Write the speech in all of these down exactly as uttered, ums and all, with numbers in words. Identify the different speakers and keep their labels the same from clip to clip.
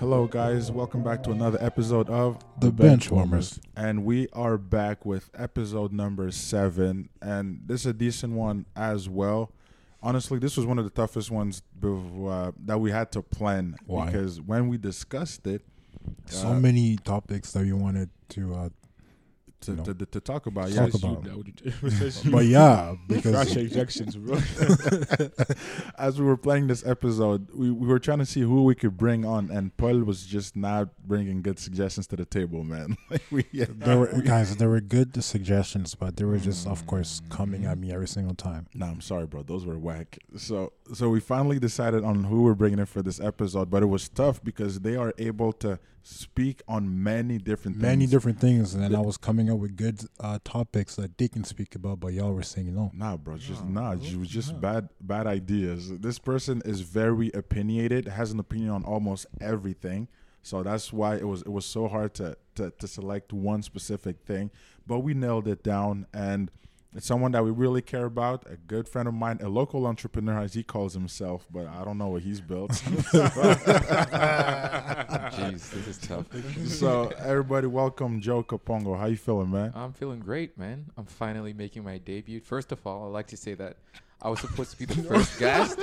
Speaker 1: Hello, guys. Welcome back to another episode of
Speaker 2: The Benchwarmers.
Speaker 1: And we are back with episode number seven. And this is a decent one as well. Honestly, this was one of the toughest ones uh, that we had to plan.
Speaker 2: Why?
Speaker 1: Because when we discussed it,
Speaker 2: So
Speaker 1: uh,
Speaker 2: many topics that you wanted to, uh,
Speaker 1: to,
Speaker 2: you know,
Speaker 1: to, to, to talk about.
Speaker 2: talk
Speaker 1: Yeah,
Speaker 2: about.
Speaker 3: But
Speaker 2: but yeah, because
Speaker 3: Crash ejections, bro.
Speaker 1: as we were playing this episode, we, we were trying to see who we could bring on, and Paul was just not bringing good suggestions to the table, man. Like we, yeah,
Speaker 2: there were guys, there were good suggestions, but they were just, of course, coming at me every single time.
Speaker 1: No, I'm sorry, bro. Those were whack. So, so we finally decided on who we're bringing in for this episode, but it was tough because they are able to speak on many different
Speaker 2: Many
Speaker 1: things.
Speaker 2: different things, and then
Speaker 1: The-
Speaker 2: I was coming up with good uh, topics that they can speak about, but y'all were saying no.
Speaker 1: Nah, bro, it's just
Speaker 3: No,
Speaker 1: nah.
Speaker 3: bro.
Speaker 1: It was just
Speaker 3: No.
Speaker 1: bad, bad ideas. This person is very opinionated, has an opinion on almost everything. So that's why it was it was so hard to to, to select one specific thing. But we nailed it down, and it's someone that we really care about. A good friend of mine, a local entrepreneur, as he calls himself, but I don't know what he's built.
Speaker 4: Jeez, this is tough.
Speaker 1: So everybody, welcome Joe Kapongo. How you feeling, man?
Speaker 4: I'm feeling great, man. I'm finally making my debut. First of all, I'd like to say that I was supposed to be the first guest.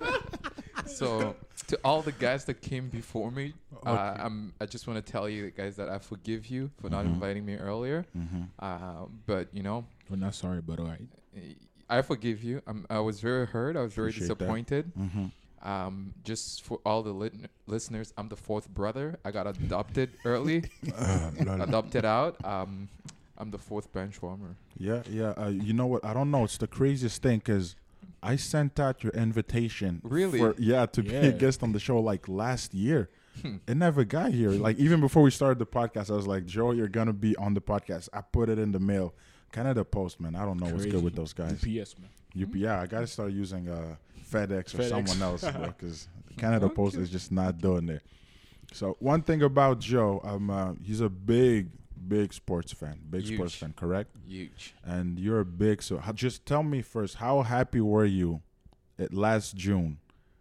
Speaker 4: So to all the guys that came before me, uh, I'm, I just want to tell you guys that I forgive you for not
Speaker 1: Mhm.
Speaker 4: inviting me earlier.
Speaker 1: Mm-hmm.
Speaker 4: Uh, but, you know,
Speaker 3: We're not sorry, but all right.
Speaker 4: I forgive you. I'm, I was very hurt. I was very
Speaker 1: Appreciate that.
Speaker 4: disappointed.
Speaker 1: Mm-hmm.
Speaker 4: Um, just for all the lit- listeners, I'm the fourth brother. I got adopted early,
Speaker 2: Uh, blah, blah.
Speaker 4: adopted out. Um, I'm the fourth bench warmer.
Speaker 1: Yeah, yeah. Uh, you know what? I don't know. It's the craziest thing because I sent out your invitation.
Speaker 4: Really?
Speaker 1: For, yeah, to be a
Speaker 3: Yeah.
Speaker 1: guest on the show like last year.
Speaker 4: Hmm.
Speaker 1: It never got here. Like even before we started the podcast, I was like, Joe, you're gonna be on the podcast. I put it in the mail. Canada Post, man. I don't know what's good with those guys.
Speaker 3: U P S, man.
Speaker 1: U P, yeah, I gotta start using uh, FedEx or
Speaker 3: FedEx.
Speaker 1: someone else, bro, because Canada Post
Speaker 4: Okay.
Speaker 1: is just not doing it. So one thing about Joe, um, uh, he's a big, big sports fan, big sports
Speaker 4: Huge.
Speaker 1: fan, correct?
Speaker 4: Huge.
Speaker 1: And you're a big. So how, just tell me first, how happy were you at last June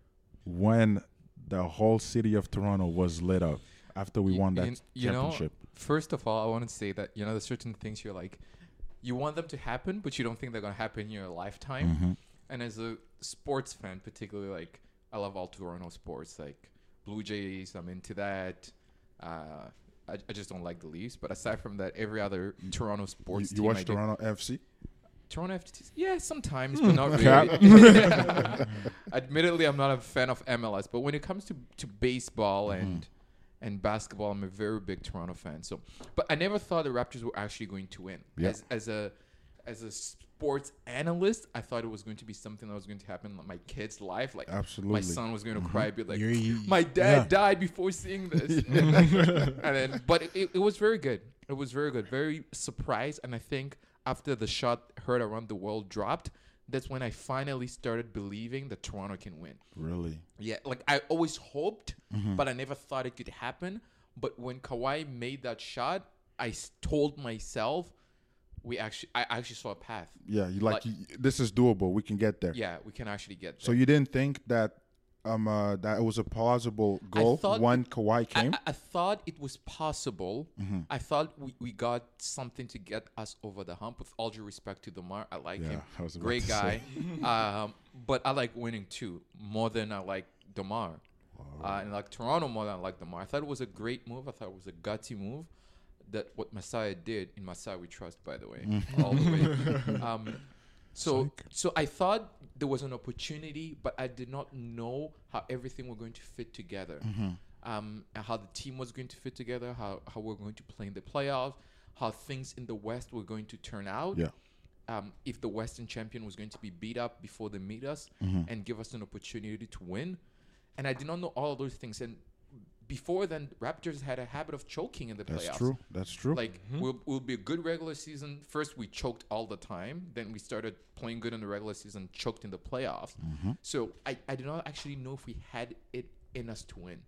Speaker 1: when the whole city of Toronto was lit up after we
Speaker 4: Y-
Speaker 1: won that
Speaker 4: and, you know,
Speaker 1: championship?
Speaker 4: First of all, I want to say that, you know, there's certain things you're like, you want them to happen, but you don't think they're going to happen in your lifetime.
Speaker 1: Mhm.
Speaker 4: And as a sports fan, particularly, like, I love all Toronto sports, like Blue Jays, I'm into that. Uh, I, I just don't like the Leafs. But aside from that, every other Toronto
Speaker 1: You,
Speaker 4: sports
Speaker 1: you
Speaker 4: team
Speaker 1: watch
Speaker 4: I do-
Speaker 1: Toronto F C?
Speaker 4: Toronto F C, yeah, sometimes, but not
Speaker 1: Cap.
Speaker 4: really. Admittedly, I'm not a fan of M L S, but when it comes to, to baseball
Speaker 1: Mm-hmm.
Speaker 4: and and basketball, I'm a very big Toronto fan. So, but I never thought the Raptors were actually going to win.
Speaker 1: Yeah.
Speaker 4: As as a as a sports analyst, I thought it was going to be something that was going to happen in my kid's life. Like
Speaker 1: Absolutely.
Speaker 4: my son was going to cry, be like,
Speaker 2: You're- you-
Speaker 4: my dad
Speaker 2: yeah.
Speaker 4: died before seeing this. and then, but it, it was very good. It was very good. Very surprised. And I think after the shot heard around the world dropped, that's when I finally started believing that Toronto can win.
Speaker 1: Really?
Speaker 4: Yeah, like I always hoped,
Speaker 1: Mhm.
Speaker 4: but I never thought it could happen. But when Kawhi made that shot, I s- told myself, we actually, I actually saw a path.
Speaker 1: Yeah, you like,
Speaker 4: Like-
Speaker 1: you, this is doable. We can get there.
Speaker 4: Yeah, we can actually get there.
Speaker 1: So you didn't think that um uh, that it was a plausible goal
Speaker 4: thought
Speaker 1: when Kawhi
Speaker 4: I,
Speaker 1: came?
Speaker 4: I, I thought it was possible.
Speaker 1: Mhm.
Speaker 4: I thought we, we got something to get us over the hump. With all due respect to Demar, I like
Speaker 1: Yeah,
Speaker 4: him,
Speaker 1: I was about
Speaker 4: great
Speaker 1: to
Speaker 4: guy.
Speaker 1: say.
Speaker 4: um, but I like winning too, more than I like Demar. Uh, and like Toronto more than I like Demar. I thought it was a great move. I thought it was a gutsy move. That what Messiah did in Messiah we trust, by the way,
Speaker 1: Mm.
Speaker 4: all the way. Um, so
Speaker 2: Psych.
Speaker 4: so I thought there was an opportunity, but I did not know how everything were going to fit together.
Speaker 1: Mm-hmm.
Speaker 4: Um, and how the team was going to fit together, how how we're going to play in the playoffs, how things in the West were going to turn out.
Speaker 1: Yeah.
Speaker 4: Um, if the Western champion was going to be beat up before they meet us
Speaker 1: Mhm.
Speaker 4: and give us an opportunity to win. And I did not know all of those things. And before then, Raptors had a habit of choking in the
Speaker 1: That's
Speaker 4: playoffs.
Speaker 1: true. That's true.
Speaker 4: Like, we'll, we'll be a good regular season. First, we choked all the time. Then we started playing good in the regular season, choked in the playoffs.
Speaker 1: Mhm.
Speaker 4: So I, I did not actually know if we had it in us to win.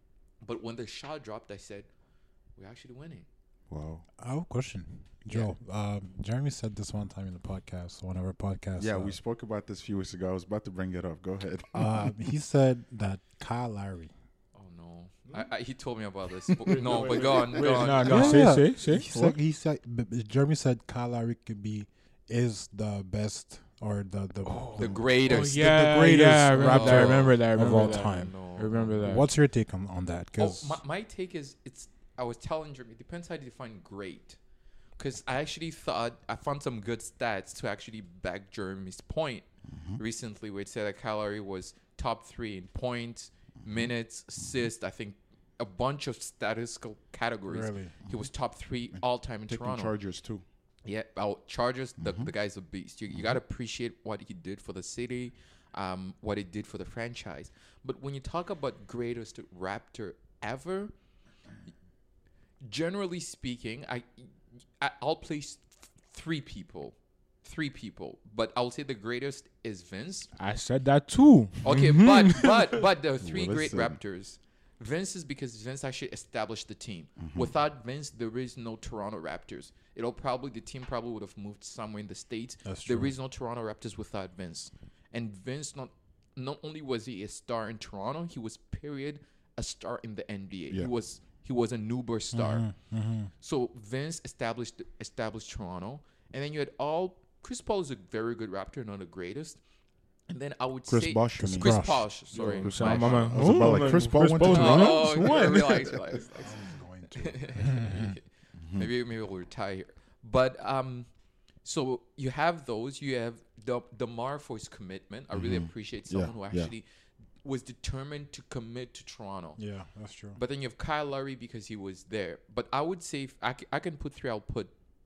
Speaker 4: But when the shot dropped, I said, we're actually winning.
Speaker 1: Wow.
Speaker 2: I have a question, Joe. Um, Jeremy said this one time in the podcast, one of our podcasts.
Speaker 1: Yeah,
Speaker 2: uh,
Speaker 1: we spoke about this a few weeks ago. I was about to bring it up. Go ahead.
Speaker 2: uh, he said that Kyle Lowry
Speaker 4: Oh, no. I, I, he told me about this. But no, but go on,
Speaker 3: Wait,
Speaker 4: go on.
Speaker 3: no,
Speaker 4: go
Speaker 3: no,
Speaker 4: on.
Speaker 3: say,
Speaker 2: Yeah.
Speaker 3: say, say.
Speaker 2: He said, he said b- b- Jeremy said Kyle Lowry could be is the best or the the,
Speaker 4: The
Speaker 2: the
Speaker 4: greatest.
Speaker 3: Oh, yeah,
Speaker 2: greatest
Speaker 3: yeah, I remember
Speaker 2: rapper
Speaker 3: that. I remember that. I
Speaker 2: of
Speaker 3: remember
Speaker 2: all
Speaker 3: that.
Speaker 2: time.
Speaker 4: No.
Speaker 3: I remember that.
Speaker 2: What's your take on, on that?
Speaker 4: Oh,
Speaker 2: Because
Speaker 4: my, my take is it's. I was telling Jeremy, it depends how you define great. Because I actually thought I found some good stats to actually back Jeremy's point recently, where it said that Kyle Lowry was top three in points, minutes, assists. I think a bunch of statistical categories.
Speaker 2: really,
Speaker 4: He was top three all time in
Speaker 1: Taking
Speaker 4: Toronto.
Speaker 1: Chargers too.
Speaker 4: Yeah, oh, Chargers. The, the guy's a beast. You, you got to appreciate what he did for the city, um, what he did for the franchise. But when you talk about greatest Raptor ever, generally speaking, I, I I'll place three people, three people. But I'll say the greatest is Vince.
Speaker 3: I said that too.
Speaker 4: Okay, but but but the three
Speaker 1: Well,
Speaker 4: great
Speaker 1: listen.
Speaker 4: Raptors. Vince is because Vince actually established the team. Without Vince, there is no Toronto Raptors. It'll probably the team probably would have moved somewhere in the States.
Speaker 2: That's
Speaker 4: There
Speaker 2: true.
Speaker 4: is no Toronto Raptors without Vince. And Vince not not only was he a star in Toronto, he was period a star in the N B A.
Speaker 1: Yeah.
Speaker 4: He was he was an uber star.
Speaker 2: Mm-hmm.
Speaker 4: So Vince established established Toronto, and then you had all. Chris Paul is a very good Raptor, not the greatest. And then I would
Speaker 1: Chris
Speaker 4: say
Speaker 1: Bosh.
Speaker 2: Chris
Speaker 1: you mean.
Speaker 4: Chris
Speaker 2: Bosh.
Speaker 4: Bosh. Sorry,
Speaker 1: Chris
Speaker 4: My-
Speaker 3: Bosh.
Speaker 1: I was about like Chris Paul went to
Speaker 3: Paul-
Speaker 1: Toronto.
Speaker 4: Oh,
Speaker 3: When?
Speaker 4: okay, relax, relax, relax.
Speaker 2: going to.
Speaker 4: Maybe maybe we'll retire here. But um, so you have those. You have the Demar for his commitment. I really appreciate
Speaker 1: Yeah,
Speaker 4: someone who
Speaker 1: yeah.
Speaker 4: actually was determined to commit to Toronto.
Speaker 2: Yeah, that's true.
Speaker 4: But then you have Kyle Lowry because he was there. But I would say if I, c- I can put three. I'll put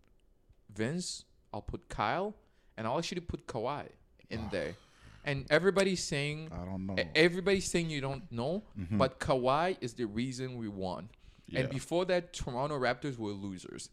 Speaker 4: Vince. I'll put Kyle, and I'll actually put Kawhi in there. And everybody's saying
Speaker 1: I don't know.
Speaker 4: e- everybody's saying you don't know,
Speaker 1: Mhm.
Speaker 4: but Kawhi is the reason we won.
Speaker 1: Yeah.
Speaker 4: And before that, Toronto Raptors were losers.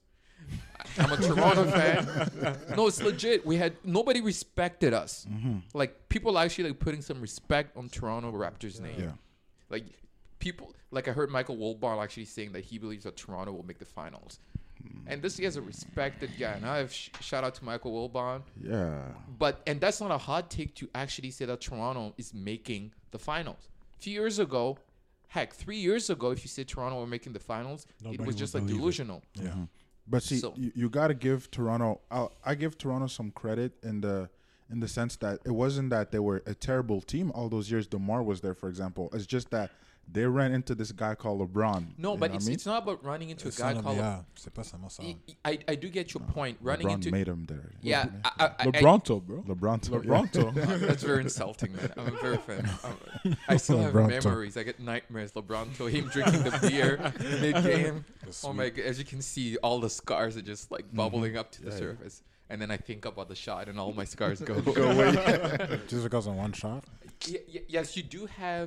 Speaker 4: I- I'm a Toronto fan. No, it's legit. We had nobody respected us.
Speaker 1: Mm-hmm.
Speaker 4: Like people actually like putting some respect on Toronto Raptors' name.
Speaker 1: Yeah.
Speaker 4: Like people, like I heard Michael Wilbon actually saying that he believes that Toronto will make the finals. And this guy's a respected guy. And I have sh- shout out to Michael Wilbon.
Speaker 1: Yeah.
Speaker 4: But and that's not a hot take to actually say that Toronto is making the finals. A few years ago, heck, three years ago, if you said Toronto were making the finals,
Speaker 2: Nobody
Speaker 4: it was
Speaker 2: would
Speaker 4: just like
Speaker 2: believe it.
Speaker 4: delusional.
Speaker 2: Yeah.
Speaker 1: Mhm. But see,
Speaker 4: So-
Speaker 1: you, you got to give Toronto. I'll, I give Toronto some credit in the in the sense that it wasn't that they were a terrible team all those years. DeMar was there, for example. It's just that they ran into this guy called LeBron.
Speaker 4: No,
Speaker 1: you
Speaker 4: but
Speaker 1: know
Speaker 4: it's
Speaker 1: what I mean?
Speaker 4: it's not about running into
Speaker 2: It's
Speaker 4: a guy
Speaker 2: not-
Speaker 4: called.
Speaker 2: yeah, c'est pas seulement ça.
Speaker 4: I, I I do get your point. Running
Speaker 1: LeBron
Speaker 4: into
Speaker 1: made him there.
Speaker 4: yeah, I, I, I,
Speaker 3: LeBronto, bro.
Speaker 1: LeBron. told-
Speaker 3: LeBronto.
Speaker 4: I- that's very insulting, man. I'm a very fan. I'm- I still have
Speaker 2: LeBronto.
Speaker 4: memories. I get nightmares. LeBron told him drinking the beer mid game.
Speaker 2: It's
Speaker 4: Oh my god! As you can see, all the scars are just like bubbling up to the
Speaker 1: Yeah, yeah.
Speaker 4: surface, and then I think about the shot, and all my scars go.
Speaker 1: Go away.
Speaker 2: Just because of one shot.
Speaker 4: Y- y- yes, you do have,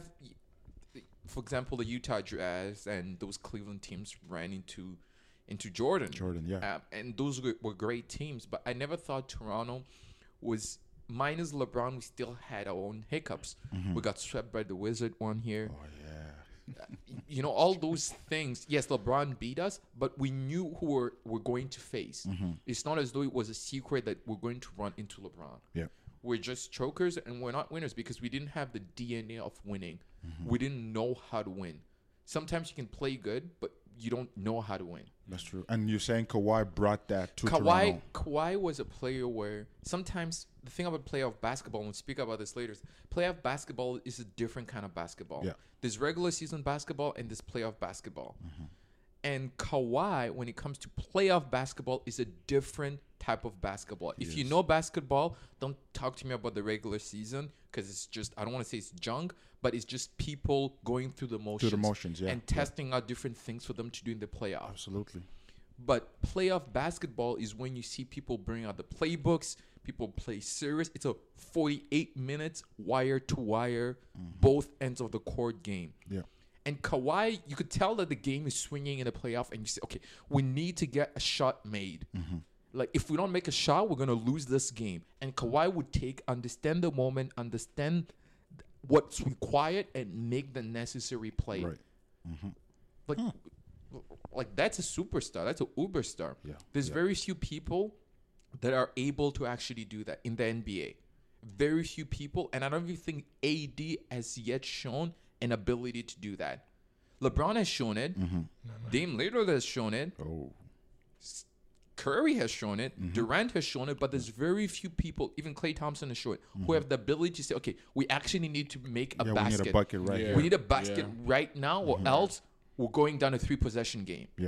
Speaker 4: y- for example, the Utah Jazz and those Cleveland teams ran into into Jordan.
Speaker 1: Jordan, yeah.
Speaker 4: Um, and those were, were great teams, but I never thought Toronto was minus LeBron. We still had our own hiccups. We got swept by the Wizard one here.
Speaker 1: Oh yeah.
Speaker 4: You know, all those things. Yes, LeBron beat us, but we knew who we're, we're going to face. It's not as though it was a secret that we're going to run into LeBron.
Speaker 1: Yeah.
Speaker 4: We're just chokers and we're not winners because we didn't have the D N A of winning. We didn't know how to win. Sometimes you can play good, but you don't know how to win.
Speaker 1: That's true. And you're saying Kawhi brought that to
Speaker 4: Kawhi,
Speaker 1: Toronto.
Speaker 4: Kawhi was a player where sometimes the thing about playoff basketball, and we'll speak about this later, is playoff basketball is a different kind of basketball.
Speaker 1: Yeah.
Speaker 4: There's regular season basketball and there's playoff basketball.
Speaker 1: Mm-hmm.
Speaker 4: And Kawhi, when it comes to playoff basketball, is a different type of basketball. If you
Speaker 1: Yes.
Speaker 4: know basketball, don't talk to me about the regular season because it's just, I don't want to say it's junk, but it's just people going through the motions.
Speaker 1: To the motions, yeah.
Speaker 4: And
Speaker 1: yeah.
Speaker 4: testing out different things for them to do in the playoffs.
Speaker 1: Absolutely.
Speaker 4: But playoff basketball is when you see people bring out the playbooks, people play serious. It's a forty-eight minutes wire to wire, both ends of the court game.
Speaker 1: Yeah.
Speaker 4: And Kawhi, you could tell that the game is swinging in the playoff, and you say, okay, we need to get a shot made. Like, if we don't make a shot, we're going to lose this game. And Kawhi would take, understand the moment, understand th- what's required, and make the necessary play.
Speaker 1: Right.
Speaker 4: Like, like that's a superstar. That's a uber star.
Speaker 1: Yeah.
Speaker 4: There's
Speaker 1: yeah.
Speaker 4: very few people that are able to actually do that in the N B A. Very few people, and I don't even think A D has yet shown an ability to do that. LeBron has shown it.
Speaker 1: Mm-hmm.
Speaker 4: Dame Lillard has shown it.
Speaker 1: Oh.
Speaker 4: Curry has shown it. Durant has shown it. But there's very few people, even Klay Thompson has shown it, who have the ability to say, okay, we actually need to make a
Speaker 1: Yeah,
Speaker 4: basket.
Speaker 1: we need a bucket right
Speaker 3: Yeah.
Speaker 1: here.
Speaker 4: We need a basket
Speaker 3: Yeah.
Speaker 4: right now, or else we're going down a three possession game.
Speaker 1: Yeah.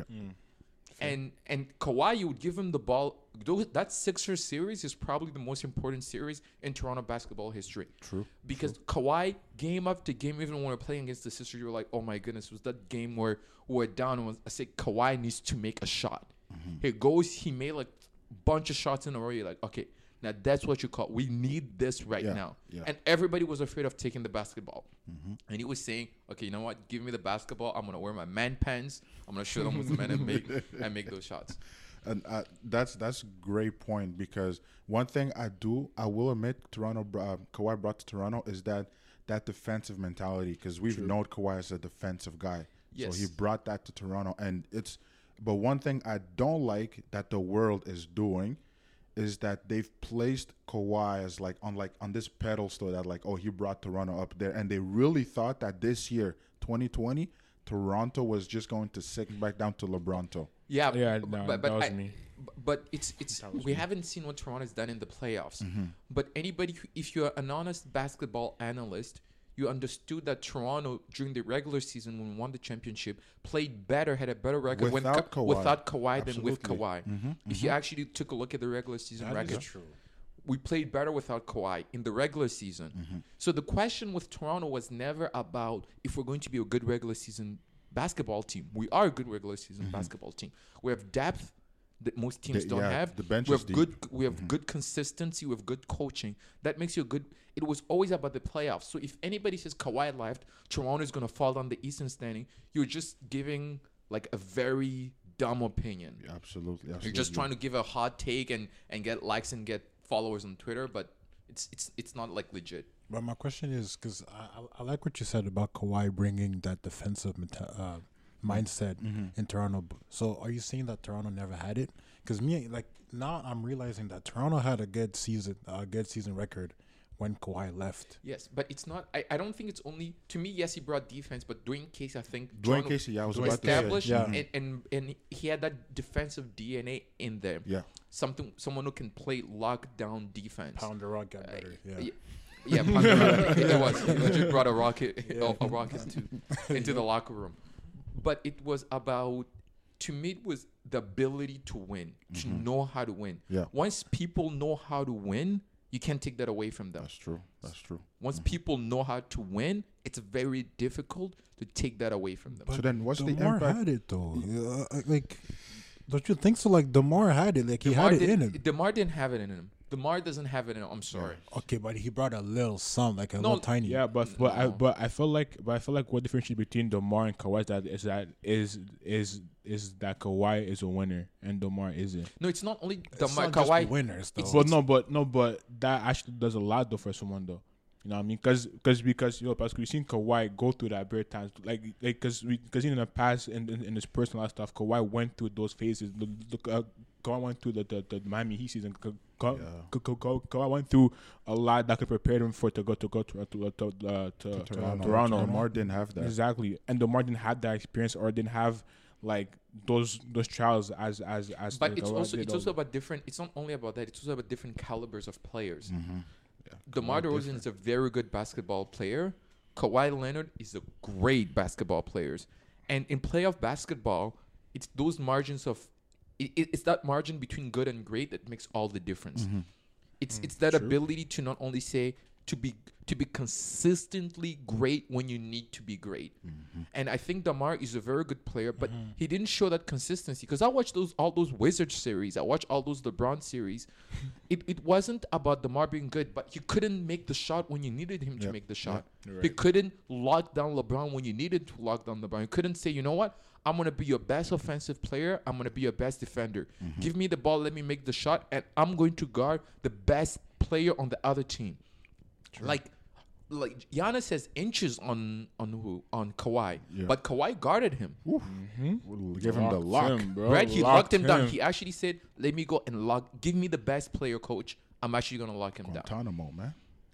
Speaker 4: And and Kawhi, you would give him the ball. Those, that Sixers series is probably the most important series in Toronto basketball history.
Speaker 1: True.
Speaker 4: Because Kawhi, game after game, even when we're playing against the Sixers, you were like, oh my goodness, was that game where we were down and was, I said, Kawhi needs to make a shot. He goes, he made like a bunch of shots in a row. You're like, okay, now that's what you call, we need this right
Speaker 1: Yeah,
Speaker 4: now.
Speaker 1: yeah.
Speaker 4: And everybody was afraid of taking the basketball. And he was saying, okay, you know what? Give me the basketball. I'm going to wear my man pants. I'm going to show them what's the man and make, and make those shots.
Speaker 1: And uh, that's that's great point, because one thing I do, I will admit, Toronto, uh, Kawhi brought to Toronto is that that defensive mentality, because we've known Kawhi as a defensive guy.
Speaker 4: Yes.
Speaker 1: So he brought that to Toronto, and it's. But one thing I don't like that the world is doing is that they've placed Kawhi as like on like on this pedestal that like, oh, he brought Toronto up there, and they really thought that this year, twenty twenty, Toronto was just going to sink back down to LeBronto.
Speaker 4: Yeah,
Speaker 3: Yeah,
Speaker 4: b-
Speaker 3: no,
Speaker 4: but,
Speaker 3: that
Speaker 4: but
Speaker 3: was
Speaker 4: I-
Speaker 3: me.
Speaker 4: b- But it's it's
Speaker 3: That was
Speaker 4: we
Speaker 3: me.
Speaker 4: haven't seen what Toronto has done in the playoffs.
Speaker 1: Mm-hmm.
Speaker 4: But anybody, who, if you're an honest basketball analyst, you understood that Toronto during the regular season when we won the championship played better, had a better record when
Speaker 1: Without
Speaker 4: Ka-
Speaker 1: Kawhi.
Speaker 4: without Kawhi than with
Speaker 1: Absolutely.
Speaker 4: Kawhi.
Speaker 1: Mm-hmm.
Speaker 4: If you actually took a look at the regular season
Speaker 2: That is
Speaker 4: record,
Speaker 2: true.
Speaker 4: we played better without Kawhi in the regular season.
Speaker 1: Mm-hmm.
Speaker 4: So the question with Toronto was never about if we're going to be a good regular season basketball team. We are a good regular season basketball team. We have depth that most teams
Speaker 1: The-
Speaker 4: don't
Speaker 1: yeah,
Speaker 4: have.
Speaker 1: the bench
Speaker 4: we
Speaker 1: is
Speaker 4: have
Speaker 1: deep.
Speaker 4: good we have good consistency, we have good coaching. That makes you a good. It was always about the playoffs. So if anybody says Kawhi left, Toronto is going to fall down the Eastern standing, you're just giving like a very dumb opinion.
Speaker 1: Yeah, absolutely, absolutely.
Speaker 4: You're just trying to give a hot take and, and get likes and get followers on Twitter, but it's it's it's not like legit.
Speaker 2: But my question is, because I, I I like what you said about Kawhi bringing that defensive meta- uh, mindset
Speaker 1: Mm-hmm.
Speaker 2: in Toronto. B- So are you saying that Toronto never had it? Because me, like now, I'm realizing that Toronto had a good season, a good season record when Kawhi left.
Speaker 4: Yes, but it's not. I, I don't think it's only to me. Yes, he brought defense, but Dwayne Casey, I think
Speaker 1: Dwayne
Speaker 4: Toronto
Speaker 1: Casey, yeah, I was
Speaker 2: Dwayne
Speaker 1: about to say.
Speaker 4: established,
Speaker 2: Yeah.
Speaker 4: and, and and he had that defensive D N A in there.
Speaker 1: Yeah.
Speaker 4: Something, someone who can play lockdown defense.
Speaker 2: Pound the rock, get
Speaker 4: Uh,
Speaker 2: better. Yeah.
Speaker 4: y- Yeah, Pound the Rock. it, it was. He legit brought a rocket, a, a rocket to, into the locker room. But it was about, to me, it was the ability to win, to know how to win.
Speaker 1: Yeah.
Speaker 4: Once people know how to win, you can't take that away from them.
Speaker 1: That's true. That's true.
Speaker 4: Once people know how to win, it's very difficult to take that away from them.
Speaker 1: So then what's the
Speaker 2: Demar
Speaker 1: impact?
Speaker 2: had it though. Yeah, uh, like, don't you think so? Like Demar had it. Like he
Speaker 4: DeMar,
Speaker 2: had it in
Speaker 4: didn't,
Speaker 2: him.
Speaker 4: DeMar didn't have it in him. DeMar doesn't have it in him. I'm sorry.
Speaker 2: Okay, but he brought a little some, like a
Speaker 4: No,
Speaker 2: little tiny.
Speaker 3: Yeah, but but I
Speaker 4: No.
Speaker 3: but I feel like but I feel like what differentiates between Demar and Kawhi is that is that is is is that Kawhi is a winner and Demar isn't.
Speaker 4: No, it's not only
Speaker 2: It's
Speaker 4: DeMar.
Speaker 2: not just
Speaker 4: Kawhi.
Speaker 2: winners though.
Speaker 4: It's-
Speaker 3: But no, but no, but that actually does a lot though for someone though. You know what I mean? Because because because you know, because we've seen Kawhi go through that bare times, like like because because in the past in, in in his personal stuff, Kawhi went through those phases. The, the, uh, Kawhi went through the, the, the Miami Heat season. Ka- Ka-
Speaker 1: Yeah.
Speaker 3: Ka- Ka- Ka- Kawhi went through a lot that could prepare him for to go to go to to to, uh, to, to
Speaker 1: Toronto.
Speaker 3: Toronto.
Speaker 1: Demar didn't have that.
Speaker 3: Exactly, and Demar didn't have that experience or didn't have like those those trials as as as.
Speaker 4: But
Speaker 3: the-
Speaker 4: it's
Speaker 3: the-
Speaker 4: also
Speaker 3: the-
Speaker 4: it's also about different. It's not only about that. It's also about different calibers of players.
Speaker 1: Mm-hmm. Yeah.
Speaker 4: DeMar
Speaker 1: Kawhi
Speaker 4: DeRozan is a very good basketball player. Kawhi Leonard is a great basketball player. And in playoff basketball, it's those margins of it, it- it's that margin between good and great that makes all the difference.
Speaker 1: Mm-hmm.
Speaker 4: It's it's that
Speaker 1: true.
Speaker 4: ability to not only say to be to be consistently great when you need to be great.
Speaker 1: Mm-hmm.
Speaker 4: And I think DeMar is a very good player, but he didn't show that consistency. Because I watched those all those Wizards series, I watched all those LeBron series. it it wasn't about DeMar being good, but he couldn't make the shot when you needed him to
Speaker 1: Yep.
Speaker 4: make the shot.
Speaker 3: You're
Speaker 4: He
Speaker 3: right.
Speaker 4: couldn't lock down LeBron when you needed to lock down LeBron. He couldn't say, you know what? I'm gonna be your best offensive player. I'm gonna be your best defender.
Speaker 1: Mm-hmm.
Speaker 4: Give me the ball, let me make the shot, and I'm going to guard the best player on the other team. Like, like Giannis has inches on on who on Kawhi,
Speaker 1: Yeah.
Speaker 4: but Kawhi guarded him.
Speaker 1: We'll give him the
Speaker 3: Locked
Speaker 1: lock.
Speaker 3: him, bro.
Speaker 4: Right? He locked him down.
Speaker 3: him.
Speaker 4: He actually said, "Let me go and lock. Give me the best player, coach. I'm actually gonna lock him down."
Speaker 1: Guantanamo, man.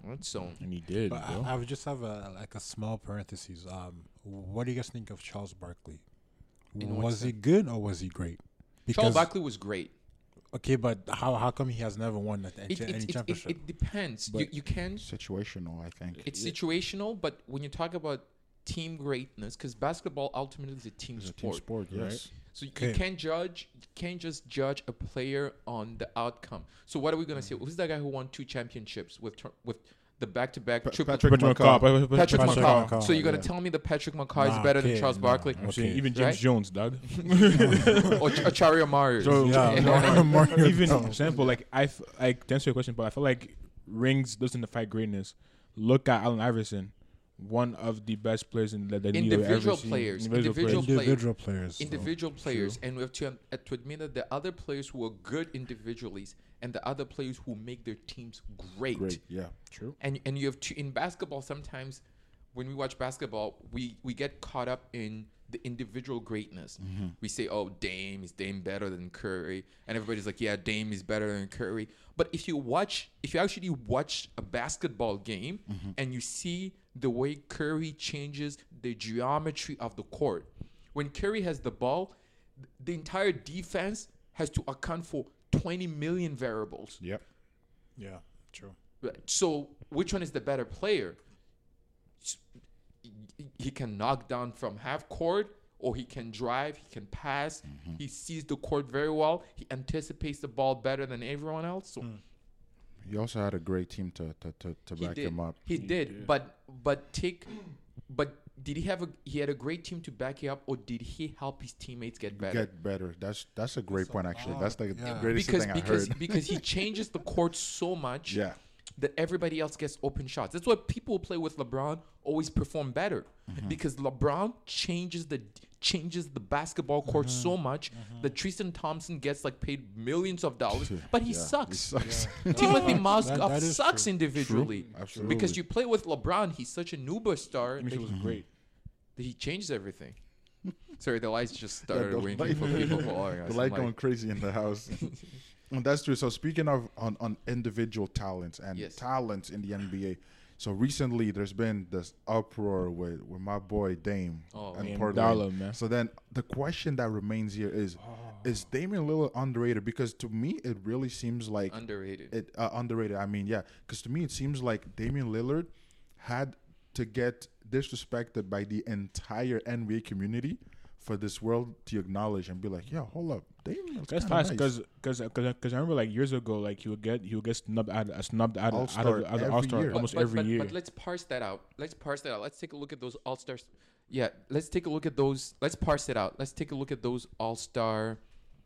Speaker 4: Right? So
Speaker 3: And he did,
Speaker 2: But
Speaker 3: bro.
Speaker 2: I, I would just have a like a small parenthesis. Um, what do you guys think of Charles Barkley?
Speaker 4: In what
Speaker 2: Was he
Speaker 4: sense?
Speaker 2: good or was he great?
Speaker 4: Charles Barkley was great.
Speaker 2: Okay, but how how come he has never won at any,
Speaker 4: It, it,
Speaker 2: any
Speaker 4: it, it,
Speaker 2: championship?
Speaker 4: it depends. You,
Speaker 1: But-
Speaker 4: you can.
Speaker 1: Situational, I think.
Speaker 4: It's situational, but when you talk about team greatness, because basketball ultimately is a team
Speaker 1: It's a team
Speaker 4: sport.
Speaker 1: sport, yes.
Speaker 4: So you
Speaker 2: Okay.
Speaker 4: can't judge, you can't just judge a player on the outcome. So what are we gonna say? Who's that guy who won two championships with tur- with the back-to-back
Speaker 1: Pa-
Speaker 4: triple?
Speaker 1: Patrick
Speaker 3: Patrick
Speaker 1: McCaw.
Speaker 3: McCaw.
Speaker 4: Patrick
Speaker 2: Patrick
Speaker 4: McCaw.
Speaker 2: McCaw,
Speaker 4: So you're gonna
Speaker 1: yeah.
Speaker 4: tell me that Patrick McCaw is
Speaker 2: Nah,
Speaker 4: better than
Speaker 2: okay,
Speaker 4: Charles
Speaker 2: nah.
Speaker 4: Barkley
Speaker 3: I'm saying
Speaker 2: Okay.
Speaker 3: even James
Speaker 4: Right?
Speaker 3: Jones, dog.
Speaker 4: or Ch- Achario Myers?
Speaker 3: So-
Speaker 2: Yeah,
Speaker 4: Yeah.
Speaker 2: more- more-
Speaker 3: Even
Speaker 2: no.
Speaker 3: example, like I f- like to answer your question, but I feel like rings doesn't define greatness. Look at Allen Iverson, one of the best players in the, the league I've ever
Speaker 4: Individual
Speaker 3: seen.
Speaker 4: players,
Speaker 3: Individual
Speaker 4: individual
Speaker 3: players.
Speaker 2: individual players. so-
Speaker 4: Individual players, and we have to, uh, to admit that the other players who are good individually and the other players who make their teams great.
Speaker 1: Great, yeah.
Speaker 3: True.
Speaker 4: And and you have to, in basketball sometimes when we watch basketball, we we get caught up in the individual greatness. We say, "Oh, Dame is Dame better than Curry," and everybody's like, "Yeah, Dame is better than Curry." But if you watch, if you actually watch a basketball game and you see the way Curry changes the geometry of the court, when Curry has the ball, th- the entire defense has to account for twenty million variables.
Speaker 1: Yep.
Speaker 2: Yeah, true.
Speaker 4: Right. So which one is the better player? S- he- He can knock down from half court, or he can drive, he can pass,
Speaker 1: Mm-hmm.
Speaker 4: he sees the court very well, he anticipates the ball better than everyone else. So
Speaker 1: He also had a great team to to, to, to
Speaker 4: he
Speaker 1: back
Speaker 4: did.
Speaker 1: him up.
Speaker 4: He, did. But but take but did he have a he had a great team to back you up, or did he help his teammates get better?
Speaker 1: Get better. That's that's a great point actually.
Speaker 2: lot,
Speaker 1: That's the
Speaker 2: yeah.
Speaker 1: greatest
Speaker 4: because
Speaker 1: thing I
Speaker 4: because
Speaker 1: heard.
Speaker 4: because he changes the court so much
Speaker 1: Yeah.
Speaker 4: that everybody else gets open shots. That's why people who play with LeBron always perform better,
Speaker 1: Mm-hmm.
Speaker 4: because LeBron changes the changes the basketball court
Speaker 1: Mm-hmm.
Speaker 4: so much that Tristan Thompson gets like paid millions of dollars, but he
Speaker 1: Yeah,
Speaker 4: sucks.
Speaker 1: He sucks.
Speaker 4: Timothy
Speaker 2: That-
Speaker 4: Mozgov
Speaker 2: that is
Speaker 4: sucks
Speaker 2: true.
Speaker 4: individually.
Speaker 1: Absolutely.
Speaker 4: Because you play with LeBron, he's such a nuba star
Speaker 3: I mean,
Speaker 4: that
Speaker 3: he was
Speaker 4: he,
Speaker 3: great.
Speaker 4: that he changes everything. Sorry, the lights just
Speaker 1: Yeah,
Speaker 4: started
Speaker 1: the
Speaker 4: winking
Speaker 1: light-
Speaker 4: for people following us.
Speaker 1: the
Speaker 4: I'm
Speaker 1: light
Speaker 4: like,
Speaker 1: going crazy in the house. And that's true. So speaking of on, on individual talents and
Speaker 4: Yes.
Speaker 1: talents in the N B A, so recently there's been this uproar with, with my boy Dame
Speaker 4: Oh,
Speaker 1: and
Speaker 3: Dame
Speaker 1: Portland.
Speaker 3: Dollar, man.
Speaker 1: So then the question that remains here is: Is Damian Lillard underrated? Because to me, it really seems like
Speaker 4: underrated.
Speaker 1: it uh, underrated. I mean, yeah, because to me it seems like Damian Lillard had to get disrespected by the entire N B A community for this world to acknowledge and be like, yeah, hold up, Damian.
Speaker 3: That's fast because because because I remember like years ago, like he would get he would get snubbed out uh, snubbed out, of- out
Speaker 1: All-Star
Speaker 3: of out of
Speaker 1: every
Speaker 3: All Star
Speaker 1: year.
Speaker 3: almost
Speaker 4: but,
Speaker 3: every
Speaker 4: but,
Speaker 3: year.
Speaker 4: But let's parse that out. Let's parse that out. Let's take a look at those all stars. Yeah, let's take a look at those. Let's parse it out. Let's take a look at those all star,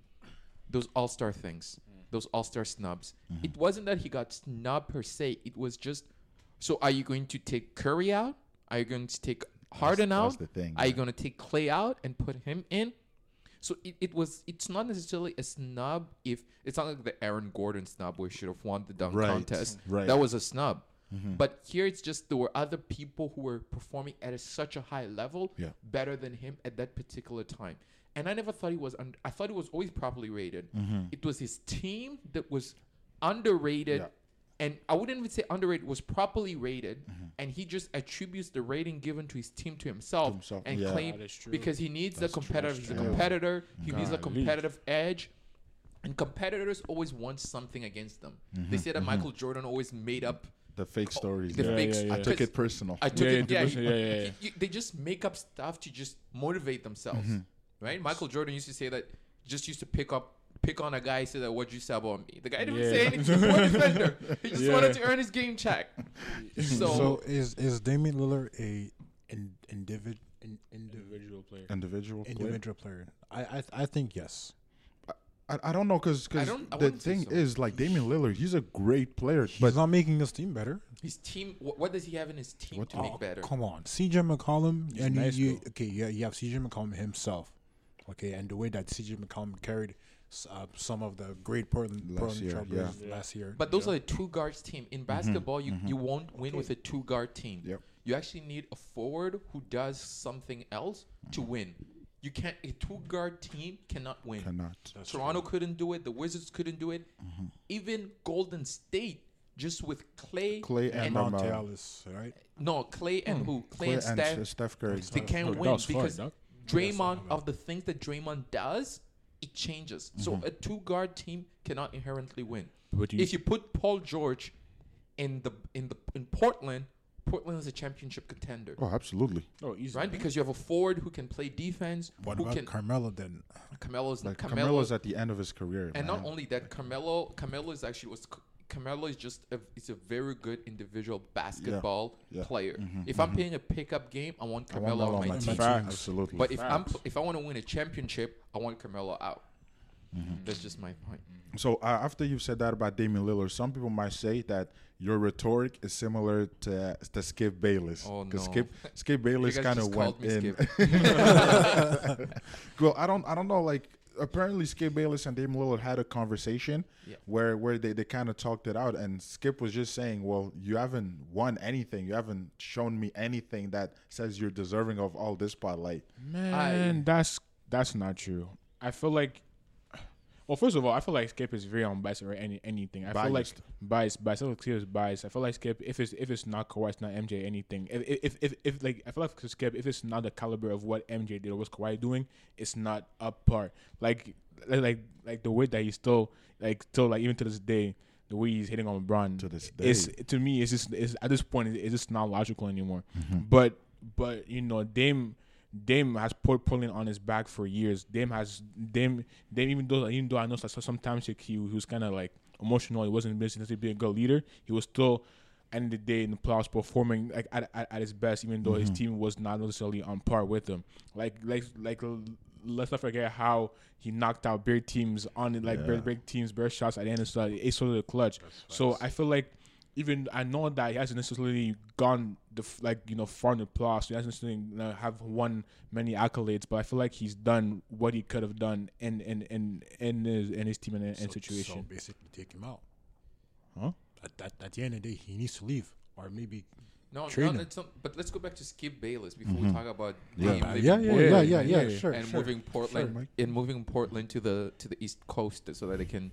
Speaker 4: those all star things, those all star snubs. It wasn't that he got snubbed per se. It was just. So are you going to take Curry out? Are you going to take Harden
Speaker 1: that's
Speaker 4: out?
Speaker 1: the thing,
Speaker 4: Are you
Speaker 1: yeah.
Speaker 4: going to take Clay out and put him in? So it, it was. It's not necessarily a snub. If it's not like the Aaron Gordon snub where he should have won the dunk
Speaker 1: Right,
Speaker 4: contest.
Speaker 1: right.
Speaker 4: That was a snub. But here it's just there were other people who were performing at a, such a high level,
Speaker 1: Yeah.
Speaker 4: better than him at that particular time. And I never thought he was. Un- I thought he was always properly rated. It was his team that was underrated,
Speaker 1: Yeah.
Speaker 4: and I wouldn't even say underrated. Was properly rated, and he just attributes the rating given to his team to himself,
Speaker 1: himself,
Speaker 4: and
Speaker 1: yeah.
Speaker 4: claim
Speaker 3: That is true.
Speaker 4: because he needs
Speaker 1: That's
Speaker 4: the
Speaker 1: true,
Speaker 4: competitor.
Speaker 1: that's
Speaker 4: He's a
Speaker 1: true.
Speaker 4: competitor. He needs a
Speaker 3: Golly.
Speaker 4: competitive edge. And competitors always want something against them. They say that Michael Jordan always made up
Speaker 1: The fake stories.
Speaker 4: the
Speaker 1: yeah.
Speaker 4: fake
Speaker 3: yeah,
Speaker 4: st-
Speaker 3: yeah.
Speaker 1: I took
Speaker 4: because
Speaker 1: it personal.
Speaker 4: I took
Speaker 3: Yeah,
Speaker 4: it.
Speaker 3: yeah,
Speaker 4: Yeah,
Speaker 3: yeah, yeah, yeah, yeah.
Speaker 4: he- he- they just make up stuff to just motivate themselves, right? Michael Jordan used to say that. Just used to pick up, pick on a guy. Say that what'd you say about me? The guy didn't
Speaker 3: Yeah.
Speaker 4: say anything. Poor defender. He just
Speaker 3: Yeah.
Speaker 4: wanted to earn his game check. So,
Speaker 2: So is is Damian Lillard a in, individ, in, indiv,
Speaker 3: individual player.
Speaker 1: Individual. player.
Speaker 2: individual player? I, I I think yes.
Speaker 1: I, I don't know because
Speaker 4: I don't- I
Speaker 1: the
Speaker 4: wouldn't say
Speaker 1: thing
Speaker 4: so.
Speaker 1: is like Damian Lillard, he's a great player,
Speaker 2: He's
Speaker 1: but
Speaker 2: not making his team better.
Speaker 4: his team. What, what does he have in his team
Speaker 1: What-
Speaker 4: to
Speaker 2: Oh,
Speaker 4: make better?
Speaker 2: Come on, C J McCollum,
Speaker 3: He's
Speaker 2: and you-
Speaker 3: nice,
Speaker 2: you,
Speaker 3: though.
Speaker 2: okay, yeah, you have C J McCollum himself, okay, and the way that C J McCollum carried s- uh, some of the great Portland,
Speaker 1: Last
Speaker 2: Portland
Speaker 1: year,
Speaker 2: Trailblazers
Speaker 3: yeah.
Speaker 2: last year.
Speaker 4: But those are the two guards team. In basketball, you, you won't win with a two guard team.
Speaker 1: Yep.
Speaker 4: You actually need a forward who does something else to win. You can't. A two guard team cannot win.
Speaker 1: cannot.
Speaker 2: That's
Speaker 4: Toronto couldn't do it. The Wizards couldn't do it. Even Golden State just with Clay,
Speaker 1: Clay and,
Speaker 4: and
Speaker 1: um, uh,
Speaker 2: Monte Ellis, right?
Speaker 4: no Clay and who? Clay,
Speaker 1: Clay
Speaker 4: and
Speaker 1: and
Speaker 4: Steph.
Speaker 1: S- Steph Curry.
Speaker 4: They can't
Speaker 3: That
Speaker 4: win
Speaker 3: was fun,
Speaker 4: because
Speaker 3: dog.
Speaker 4: Draymond,
Speaker 2: Yeah,
Speaker 4: of the things that Draymond does, it changes. So a two guard team cannot inherently win.
Speaker 3: But you,
Speaker 4: If you put Paul George in the in the in Portland, Portland is a championship contender,
Speaker 1: Oh, absolutely.
Speaker 3: oh, easy,
Speaker 4: right? Because you have a forward who can play defense,
Speaker 2: What
Speaker 4: who
Speaker 2: about
Speaker 4: can
Speaker 2: Carmelo then?
Speaker 4: Carmelo's
Speaker 1: Like
Speaker 4: Carmelo,
Speaker 1: Carmelo's at the end of his career,
Speaker 4: and
Speaker 1: man.
Speaker 4: not only that, Carmelo Carmelo is actually was Carmelo is just a, is a very good individual basketball
Speaker 1: Yeah.
Speaker 4: player.
Speaker 1: Mhm,
Speaker 4: If I'm playing a pickup game, I want
Speaker 1: I want
Speaker 4: Carmelo
Speaker 1: Melo
Speaker 4: on my
Speaker 1: on
Speaker 4: team.
Speaker 3: Facts.
Speaker 1: Absolutely.
Speaker 4: But if I'm
Speaker 3: Facts.
Speaker 4: if I want to win a championship, I want Carmelo out.
Speaker 1: Mm-hmm.
Speaker 4: That's just my point.
Speaker 1: So uh, after you've said that about Damian Lillard, some people might say that your rhetoric is similar to to Skip Bayless.
Speaker 4: Oh, no.
Speaker 1: Skip Skip Bayless
Speaker 4: guys
Speaker 1: kind of
Speaker 4: just
Speaker 1: went
Speaker 4: called me
Speaker 1: in.
Speaker 4: Skip.
Speaker 1: Well, I don't I don't know. Like apparently Skip Bayless and Damian Lillard had a conversation
Speaker 4: Yeah.
Speaker 1: where where they, they kind of talked it out, and Skip was just saying, "Well, you haven't won anything. You haven't shown me anything that says you're deserving of all this spotlight."
Speaker 3: man, that's that's not true. I feel like, well, first of all, I feel like Skip is very unbiased or any anything. I feel like
Speaker 1: Biased.
Speaker 3: biased, biased. I feel like Skip is biased. I feel like Skip, if it's if it's not Kawhi, it's not M J, anything. If if if, if like I feel like for Skip, if it's not the caliber of what M J did or what's Kawhi doing, it's not up par. Like like like the way that he's still like still like even to this day. The way he's hitting on LeBron
Speaker 1: To this day.
Speaker 3: is to me it's just it's, at this point it's just not logical anymore.
Speaker 1: Mm-hmm.
Speaker 3: But but you know Dame Dame has put Portland on his back for years. Dame has Dame Dame even though even though I know that sometimes he, he was kind of like emotional. He wasn't necessarily being a good leader. He was still end of the day in the playoffs performing like at, at, at his best, even though his team was not necessarily on par with him. Like like like let's not forget how he knocked out bare teams on it, like
Speaker 1: Yeah.
Speaker 3: bare, bare teams, bare shots at the end of the it's sort of the clutch. So I feel like even I know that he hasn't necessarily gone the f- like you know far in the playoffs. He hasn't necessarily you know, have won many accolades, but I feel like he's done what he could have done in in in, in his in his team and, and
Speaker 2: So-
Speaker 3: situation.
Speaker 2: So basically, take him out.
Speaker 3: Huh?
Speaker 2: At, at, at the end of the day, he needs to leave, or maybe.
Speaker 4: No,
Speaker 2: Trade
Speaker 4: no,
Speaker 2: him.
Speaker 4: that's not, but let's go back to Skip Bayless before we talk about
Speaker 1: Yeah.
Speaker 4: Dame
Speaker 2: Uh,
Speaker 4: leaving
Speaker 2: yeah, yeah,
Speaker 4: Portland
Speaker 2: yeah, yeah, yeah,
Speaker 3: yeah.
Speaker 2: Sure,
Speaker 4: and
Speaker 2: sure.
Speaker 4: moving Portland
Speaker 1: Mike.
Speaker 4: and moving Portland to the to the East Coast so that they can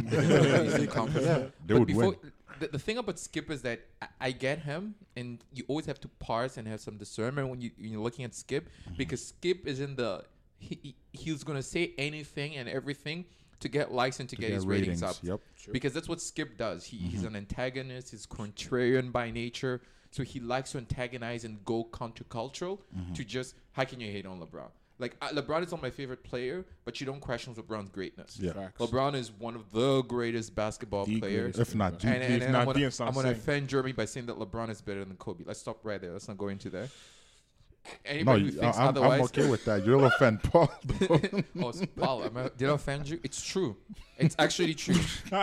Speaker 4: the Eastern Conference.
Speaker 2: Yeah.
Speaker 1: They
Speaker 4: But
Speaker 1: would
Speaker 4: before,
Speaker 1: win.
Speaker 4: The, the thing about Skip is that I, I get him, and you always have to parse and have some discernment when you when you're looking at Skip, because Skip is in the he, he he's gonna say anything and everything to get likes and to,
Speaker 1: To
Speaker 4: get,
Speaker 1: get
Speaker 4: his ratings,
Speaker 1: ratings,
Speaker 4: up.
Speaker 1: yep.
Speaker 4: Because that's what Skip does. He he's an antagonist. He's contrarian by nature, so he likes to antagonize and go countercultural to just how can you hate on LeBron? Like uh, LeBron is not my favorite player, but you don't question LeBron's greatness.
Speaker 1: Yeah.
Speaker 3: Facts.
Speaker 4: LeBron is one of the greatest basketball
Speaker 3: The
Speaker 4: players.
Speaker 3: greatest.
Speaker 1: If not the
Speaker 4: And, and,
Speaker 3: If
Speaker 4: and
Speaker 3: not
Speaker 4: I'm
Speaker 3: the,
Speaker 4: gonna,
Speaker 3: it's not
Speaker 4: I'm gonna
Speaker 3: saying.
Speaker 4: offend Jeremy by saying that LeBron is better than Kobe. Let's stop right there. Let's not go into that.
Speaker 1: No,
Speaker 4: Anybody who
Speaker 1: you-
Speaker 4: thinks
Speaker 1: I'm,
Speaker 4: otherwise,
Speaker 1: I'm okay with that. You'll offend Paul. though.
Speaker 4: oh, it's Paul, am I, did I offend you? It's true. It's actually true.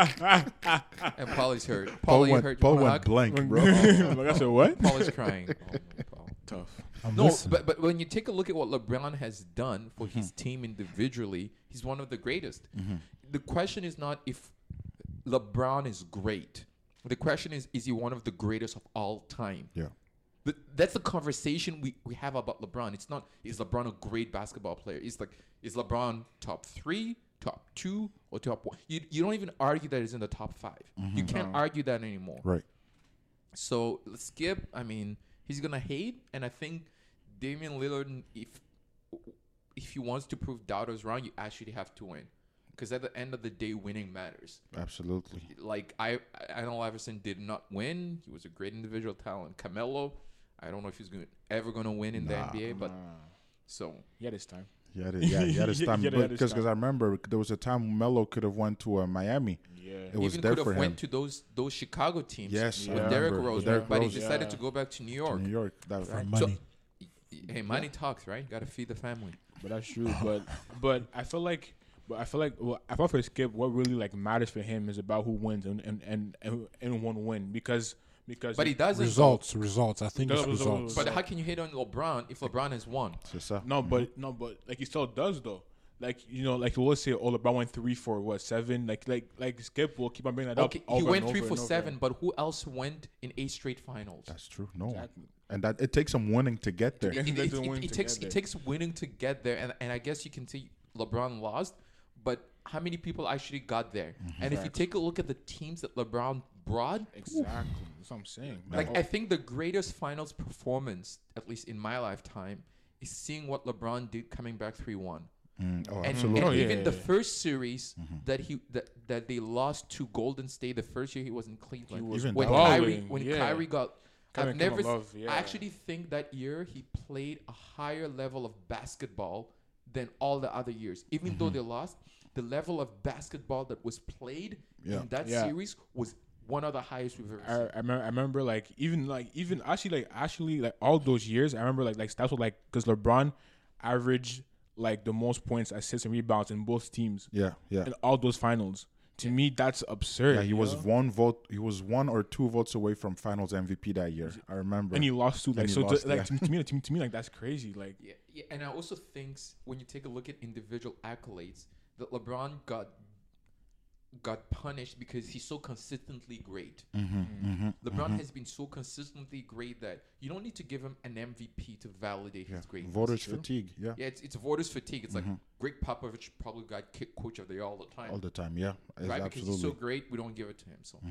Speaker 4: And Paul is hurt. Paul,
Speaker 1: Paul
Speaker 4: are you
Speaker 1: went,
Speaker 4: hurt? You
Speaker 1: Paul
Speaker 4: wanna
Speaker 1: went
Speaker 4: hug?
Speaker 1: blank, bro.
Speaker 3: Like I said, what?
Speaker 4: Paul is crying. Oh, no, Paul.
Speaker 3: Tough.
Speaker 2: I'm
Speaker 4: No,
Speaker 2: listening.
Speaker 4: but but when you take a look at what LeBron has done for his
Speaker 1: Mm-hmm.
Speaker 4: team individually, he's one of the greatest. The question is not if LeBron is great. The question is, is he one of the greatest of all time?
Speaker 1: Yeah.
Speaker 4: But that's the conversation we, we have about LeBron. It's not, is LeBron a great basketball player? It's like, is LeBron top three, top two, or top one? You, you don't even argue that he's in the top five. You can't
Speaker 3: No.
Speaker 4: argue that anymore.
Speaker 1: Right.
Speaker 4: So Skip, I mean, he's gonna hate, and I think Damian Lillard, if if he wants to prove doubters wrong, you actually have to win, because at the end of the day, winning matters.
Speaker 1: Absolutely.
Speaker 4: Like I, I know Iverson did not win. He was a great individual talent. Carmelo, I don't know if he's gonna ever gonna win in the
Speaker 1: Nah.
Speaker 4: N B A, but
Speaker 3: Nah.
Speaker 4: so
Speaker 3: Yeah, this time.
Speaker 1: Yeah, it- yeah, yeah. This
Speaker 3: Yeah,
Speaker 1: time,
Speaker 3: yeah,
Speaker 1: because
Speaker 3: this
Speaker 1: because
Speaker 3: time.
Speaker 1: I remember there was a time Melo could have went to uh, Miami.
Speaker 3: Yeah.
Speaker 1: It was
Speaker 4: even
Speaker 1: there
Speaker 4: could
Speaker 1: for
Speaker 4: have
Speaker 1: him.
Speaker 4: went to those those Chicago teams.
Speaker 1: Yes,
Speaker 3: I
Speaker 4: with Derrick
Speaker 1: remember,
Speaker 4: Rose,
Speaker 1: with Derrick
Speaker 4: but
Speaker 1: Rose.
Speaker 4: he decided
Speaker 3: Yeah.
Speaker 4: to go back to New
Speaker 1: To
Speaker 4: York.
Speaker 1: New York. That,
Speaker 2: For
Speaker 4: Right.
Speaker 2: money.
Speaker 4: So, hey, money talks, right? Got to feed the family.
Speaker 3: But that's true. But but I feel like but I feel like well, I thought for Skip, what really like matters for him is about who wins and and and and, and one win because because
Speaker 4: But he doesn't.
Speaker 2: results, results. I think it's
Speaker 3: Results,
Speaker 2: results.
Speaker 4: But how can you hate on LeBron if LeBron has won?
Speaker 1: c'est ça.
Speaker 3: No, but no, but like he still does though. Like you know, like we'll say, oh, LeBron went three for what seven? Like like like Skip will keep on bringing that
Speaker 4: Okay,
Speaker 3: up.
Speaker 4: he
Speaker 3: over
Speaker 4: went
Speaker 3: and
Speaker 4: three
Speaker 3: over
Speaker 4: for
Speaker 3: and over.
Speaker 4: seven, but who else went in eight straight finals?
Speaker 1: That's true. No one.
Speaker 3: Exactly.
Speaker 1: And that it takes some winning to get there.
Speaker 3: get-
Speaker 4: It,
Speaker 3: That's
Speaker 4: it-
Speaker 3: the
Speaker 4: it-
Speaker 3: win
Speaker 4: it
Speaker 3: to
Speaker 4: takes
Speaker 3: get
Speaker 4: it
Speaker 3: there.
Speaker 4: takes winning to get there, and and I guess you can say LeBron lost, but how many people actually got there? And if you
Speaker 3: Facts.
Speaker 4: take a look at the teams that LeBron abroad.
Speaker 3: Exactly. That's what I'm saying.
Speaker 4: Like
Speaker 3: Man.
Speaker 4: I think the greatest finals performance, at least in my lifetime, is seeing what LeBron did coming back three one.
Speaker 1: Mm, oh,
Speaker 4: And,
Speaker 1: absolutely.
Speaker 4: and
Speaker 3: Oh, yeah,
Speaker 4: even
Speaker 3: yeah,
Speaker 4: the
Speaker 3: yeah.
Speaker 4: first series
Speaker 1: Mm-hmm.
Speaker 4: that he that, that they lost to Golden State the first year he was in Cleveland.
Speaker 3: He was
Speaker 1: Even
Speaker 4: when
Speaker 1: that
Speaker 4: Kyrie
Speaker 3: balling,
Speaker 4: when
Speaker 3: yeah.
Speaker 4: Kyrie got
Speaker 3: Kinda
Speaker 4: I've
Speaker 3: came
Speaker 4: never s-
Speaker 3: above, yeah.
Speaker 4: I actually think that year he played a higher level of basketball than all the other years. Even though they lost, the level of basketball that was played
Speaker 1: Yeah.
Speaker 4: in that
Speaker 3: Yeah.
Speaker 4: series was one of the highest we've ever
Speaker 3: I,
Speaker 4: seen.
Speaker 3: I, remember, I remember like even like even actually like actually like all those years I remember like like stats were like because LeBron averaged like the most points, assists, and rebounds in both teams
Speaker 1: Yeah, yeah.
Speaker 3: in all those finals. To me, that's absurd.
Speaker 1: Yeah, he
Speaker 3: you
Speaker 1: was
Speaker 3: know?
Speaker 1: one vote. He was one or two votes away from Finals M V P that year. I remember.
Speaker 3: and he lost to like
Speaker 1: And he
Speaker 3: so.
Speaker 1: lost,
Speaker 3: to, like
Speaker 1: yeah.
Speaker 3: to, to me, to, me- to me, like that's crazy. Like
Speaker 4: Yeah, yeah, and I also think s- when you take a look at individual accolades, that LeBron got got punished because he's so consistently great.
Speaker 1: mm-hmm, mm-hmm,
Speaker 4: LeBron
Speaker 1: mm-hmm.
Speaker 4: has been so consistently great that you don't need to give him an M V P to validate
Speaker 1: Yeah.
Speaker 4: his greatness.
Speaker 1: Voters
Speaker 3: True.
Speaker 1: fatigue. Yeah,
Speaker 4: Yeah, it's, it's voters fatigue. It's
Speaker 1: Mhm.
Speaker 4: like Greg Popovich probably got kick coach of the year all the time,
Speaker 1: all the time. Yeah, it's
Speaker 4: right? Because
Speaker 1: absolutely.
Speaker 4: he's so great, we don't give it to him. So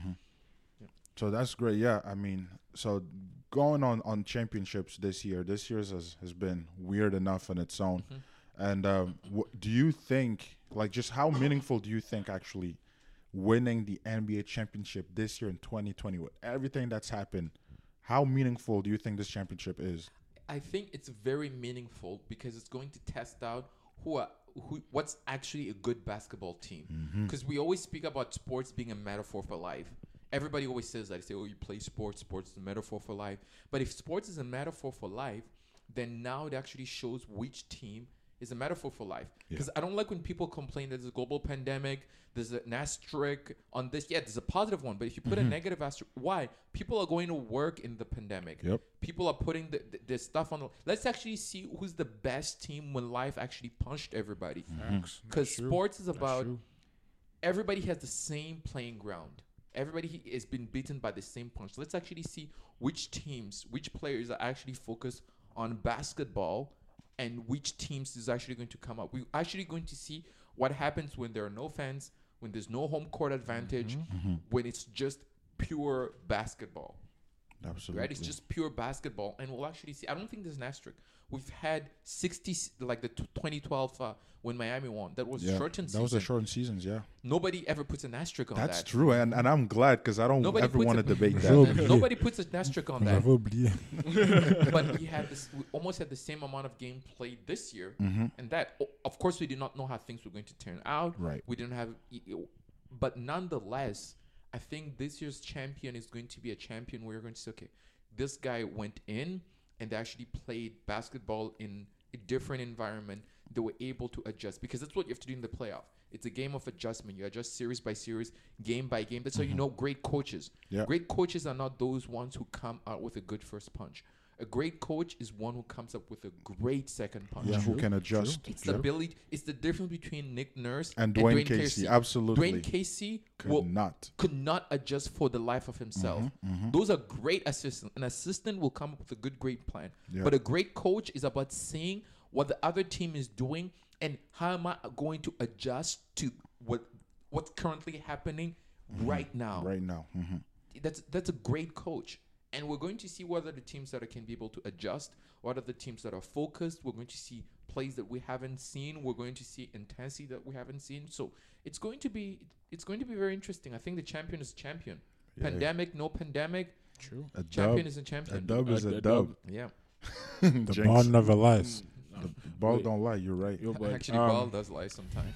Speaker 1: So that's great. Yeah, I mean, so going on on championships this year, this year's has, has been weird enough on its own.
Speaker 4: Mhm.
Speaker 1: And um, wh- do you think, like, just how meaningful do you think actually winning the N B A championship this year in twenty twenty with everything that's happened? How meaningful do you think this championship is?
Speaker 4: I think it's very meaningful because it's going to test out who are, who what's actually a good basketball team.
Speaker 1: Mm-hmm.
Speaker 4: Because we always speak about sports being a metaphor for life. Everybody always says that. They say, "Oh, you play sports. Sports is a metaphor for life." But if sports is a metaphor for life, then now it actually shows which team is a metaphor for life. Because I don't like when people complain that there's a global pandemic, there's an asterisk on this. Yeah, there's a positive one, but if you put a negative asterisk, why? People are going to work in the pandemic.
Speaker 1: Yep.
Speaker 4: People are putting the, the, the stuff on the. Let's actually see who's the best team when life actually punched everybody.
Speaker 3: facts.
Speaker 4: Because
Speaker 3: That's true.
Speaker 4: sports is
Speaker 3: That's
Speaker 4: about
Speaker 3: true.
Speaker 4: everybody has the same playing ground. Everybody he- has been beaten by the same punch. Let's actually see which teams, which players are actually focused on basketball and which teams is actually going to come up. We're actually going to see what happens when there are no fans, when there's no home court advantage,
Speaker 1: Mm-hmm.
Speaker 4: when it's just pure basketball.
Speaker 1: Absolutely.
Speaker 4: Right? It's just pure basketball. And we'll actually see. I don't think there's an asterisk. We've had sixty, s- like the t- twenty twelve uh, when Miami won. That was
Speaker 1: yeah.
Speaker 4: shortened
Speaker 1: That
Speaker 4: season.
Speaker 1: was a shortened seasons. Yeah,
Speaker 4: Nobody ever puts an asterisk on
Speaker 1: that's
Speaker 4: that.
Speaker 1: true, and and I'm glad because I don't
Speaker 4: Nobody
Speaker 1: ever
Speaker 4: puts
Speaker 1: want to
Speaker 4: it-
Speaker 1: debate
Speaker 2: Sure.
Speaker 1: that.
Speaker 4: Nobody puts an asterisk on that.
Speaker 2: J'avais oublié.
Speaker 4: But we had this. We almost had the same amount of game played this year,
Speaker 1: Mm-hmm.
Speaker 4: and that, o- of course, we did not know how things were going to turn out.
Speaker 1: Right.
Speaker 4: We didn't have, e- e- but nonetheless, I think this year's champion is going to be a champion where you're going to say, okay, this guy went in and they actually played basketball in a different environment. They were able to adjust because that's what you have to do in the playoff. It's a game of adjustment. You adjust series by series, game by game. That's how you know great coaches.
Speaker 1: Yeah.
Speaker 4: Great coaches are not those ones who come out with a good first punch. A great coach is one who comes up with a great second punch.
Speaker 1: Yeah, who can adjust?
Speaker 4: It's the
Speaker 1: Yeah.
Speaker 4: ability. It's the difference between Nick Nurse
Speaker 1: And Dwayne Casey, absolutely.
Speaker 4: Dwayne Casey
Speaker 1: Could
Speaker 4: will,
Speaker 1: not.
Speaker 4: could not adjust for the life of himself.
Speaker 1: Mm-hmm,
Speaker 4: Those are great assistants. An assistant will come up with a good, great plan.
Speaker 1: Yeah.
Speaker 4: But a great coach is about seeing what the other team is doing and how am I going to adjust to what what's currently happening right now.
Speaker 1: Mm-hmm. Right now. Mm-hmm.
Speaker 4: That's that's a great coach. And we're going to see whether the teams that are, can be able to adjust, what are the teams that are focused. We're going to see plays that we haven't seen. We're going to see intensity that we haven't seen. So it's going to be it's going to be very interesting. I think the champion is champion.
Speaker 1: Yeah.
Speaker 4: Pandemic, no pandemic.
Speaker 3: True.
Speaker 1: A
Speaker 4: Champion
Speaker 1: dub.
Speaker 4: is a
Speaker 1: A
Speaker 4: champion.
Speaker 1: dub is
Speaker 3: A-
Speaker 1: a
Speaker 3: a
Speaker 1: dub.
Speaker 3: dub.
Speaker 4: Yeah.
Speaker 2: The
Speaker 1: Jinx.
Speaker 2: ball never lies.
Speaker 1: Ball
Speaker 3: Wait.
Speaker 1: don't lie. You're right.
Speaker 3: Yo, but,
Speaker 4: Actually,
Speaker 3: um,
Speaker 4: ball does lie sometimes.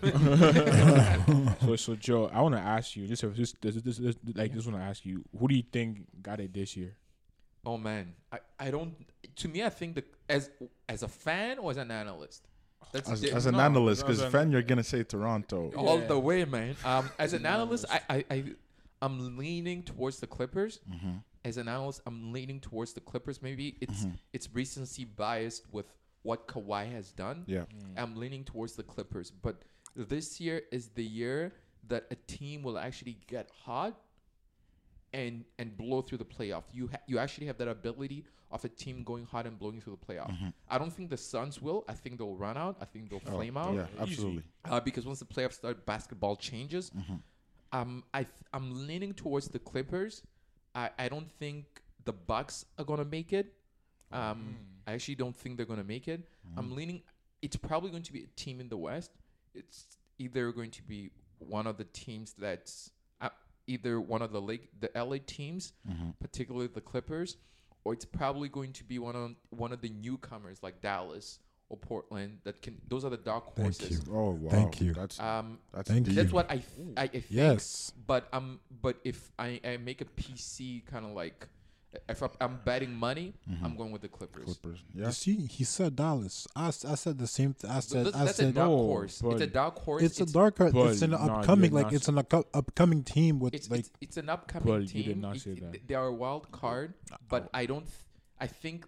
Speaker 3: so, so Joe, I want to ask you. This, this, this, this, this, like, just want to ask you, who do you think got it this year?
Speaker 4: Oh man, I, I don't. To me, I think the as as a fan or as an analyst. That's
Speaker 1: As,
Speaker 4: di-
Speaker 1: as an
Speaker 3: no,
Speaker 1: analyst,
Speaker 3: as
Speaker 1: because
Speaker 3: an-
Speaker 1: fan, you're gonna say Toronto.
Speaker 4: all
Speaker 3: Yeah.
Speaker 4: the way, man. Um, as an
Speaker 3: An
Speaker 4: analyst, I,
Speaker 3: analyst.
Speaker 4: I, I I'm leaning towards the Clippers.
Speaker 1: Mm-hmm.
Speaker 4: As an analyst, I'm leaning towards the Clippers. Maybe it's
Speaker 1: Mm-hmm.
Speaker 4: it's recency biased with what Kawhi has done.
Speaker 1: Yeah.
Speaker 4: I'm leaning towards the Clippers, but this year is the year that a team will actually get hot and and blow through the playoff. You ha- you actually have that ability of a team going hot and blowing through the playoff. I don't think the Suns will. I think they'll run out. I think they'll
Speaker 1: Mm-hmm. Oh,
Speaker 4: flame out.
Speaker 1: Yeah,
Speaker 3: Easy.
Speaker 1: absolutely.
Speaker 4: Uh, because once the playoffs start, basketball changes.
Speaker 1: Mm-hmm.
Speaker 4: um, I th- I'm leaning towards the Clippers. I, I don't think the Bucks are gonna make it. Um, I actually don't think they're gonna make it. I'm leaning. It's probably going to be a team in the West. It's either going to be one of the teams that's uh, either one of the lake, the L A teams,
Speaker 1: Mm-hmm.
Speaker 4: particularly the Clippers, or it's probably going to be one of one of the newcomers like Dallas or Portland. That can. Those are the dark
Speaker 2: Thank
Speaker 4: horses.
Speaker 2: you.
Speaker 1: Oh wow.
Speaker 2: Thank you.
Speaker 1: That's
Speaker 4: Um,
Speaker 1: that's
Speaker 2: Thank
Speaker 1: deep.
Speaker 2: you.
Speaker 4: that's what I th- I, I think.
Speaker 2: Yes.
Speaker 4: But um, but if I, I make a P C kind of like, if I'm- I'm betting money, I'm going with the Clippers.
Speaker 1: Clippers. Yeah.
Speaker 2: You see, he said Dallas. I, s- I said the same thing. I
Speaker 4: So
Speaker 2: said
Speaker 4: that's
Speaker 2: I
Speaker 4: that's a
Speaker 2: said
Speaker 4: dark
Speaker 3: no,
Speaker 4: horse. It's a
Speaker 3: but
Speaker 4: dark horse.
Speaker 2: it's, a dark horse.
Speaker 3: but
Speaker 2: It's an
Speaker 3: nah, you
Speaker 2: upcoming,
Speaker 3: did
Speaker 2: like
Speaker 3: not
Speaker 2: it's an upco- upcoming team with
Speaker 4: It's,
Speaker 2: like.
Speaker 4: it's it's an upcoming
Speaker 3: But you
Speaker 4: team.
Speaker 3: did not
Speaker 4: It-
Speaker 3: say
Speaker 4: it-
Speaker 3: that.
Speaker 4: They are a wild card, but I don't. Th- I think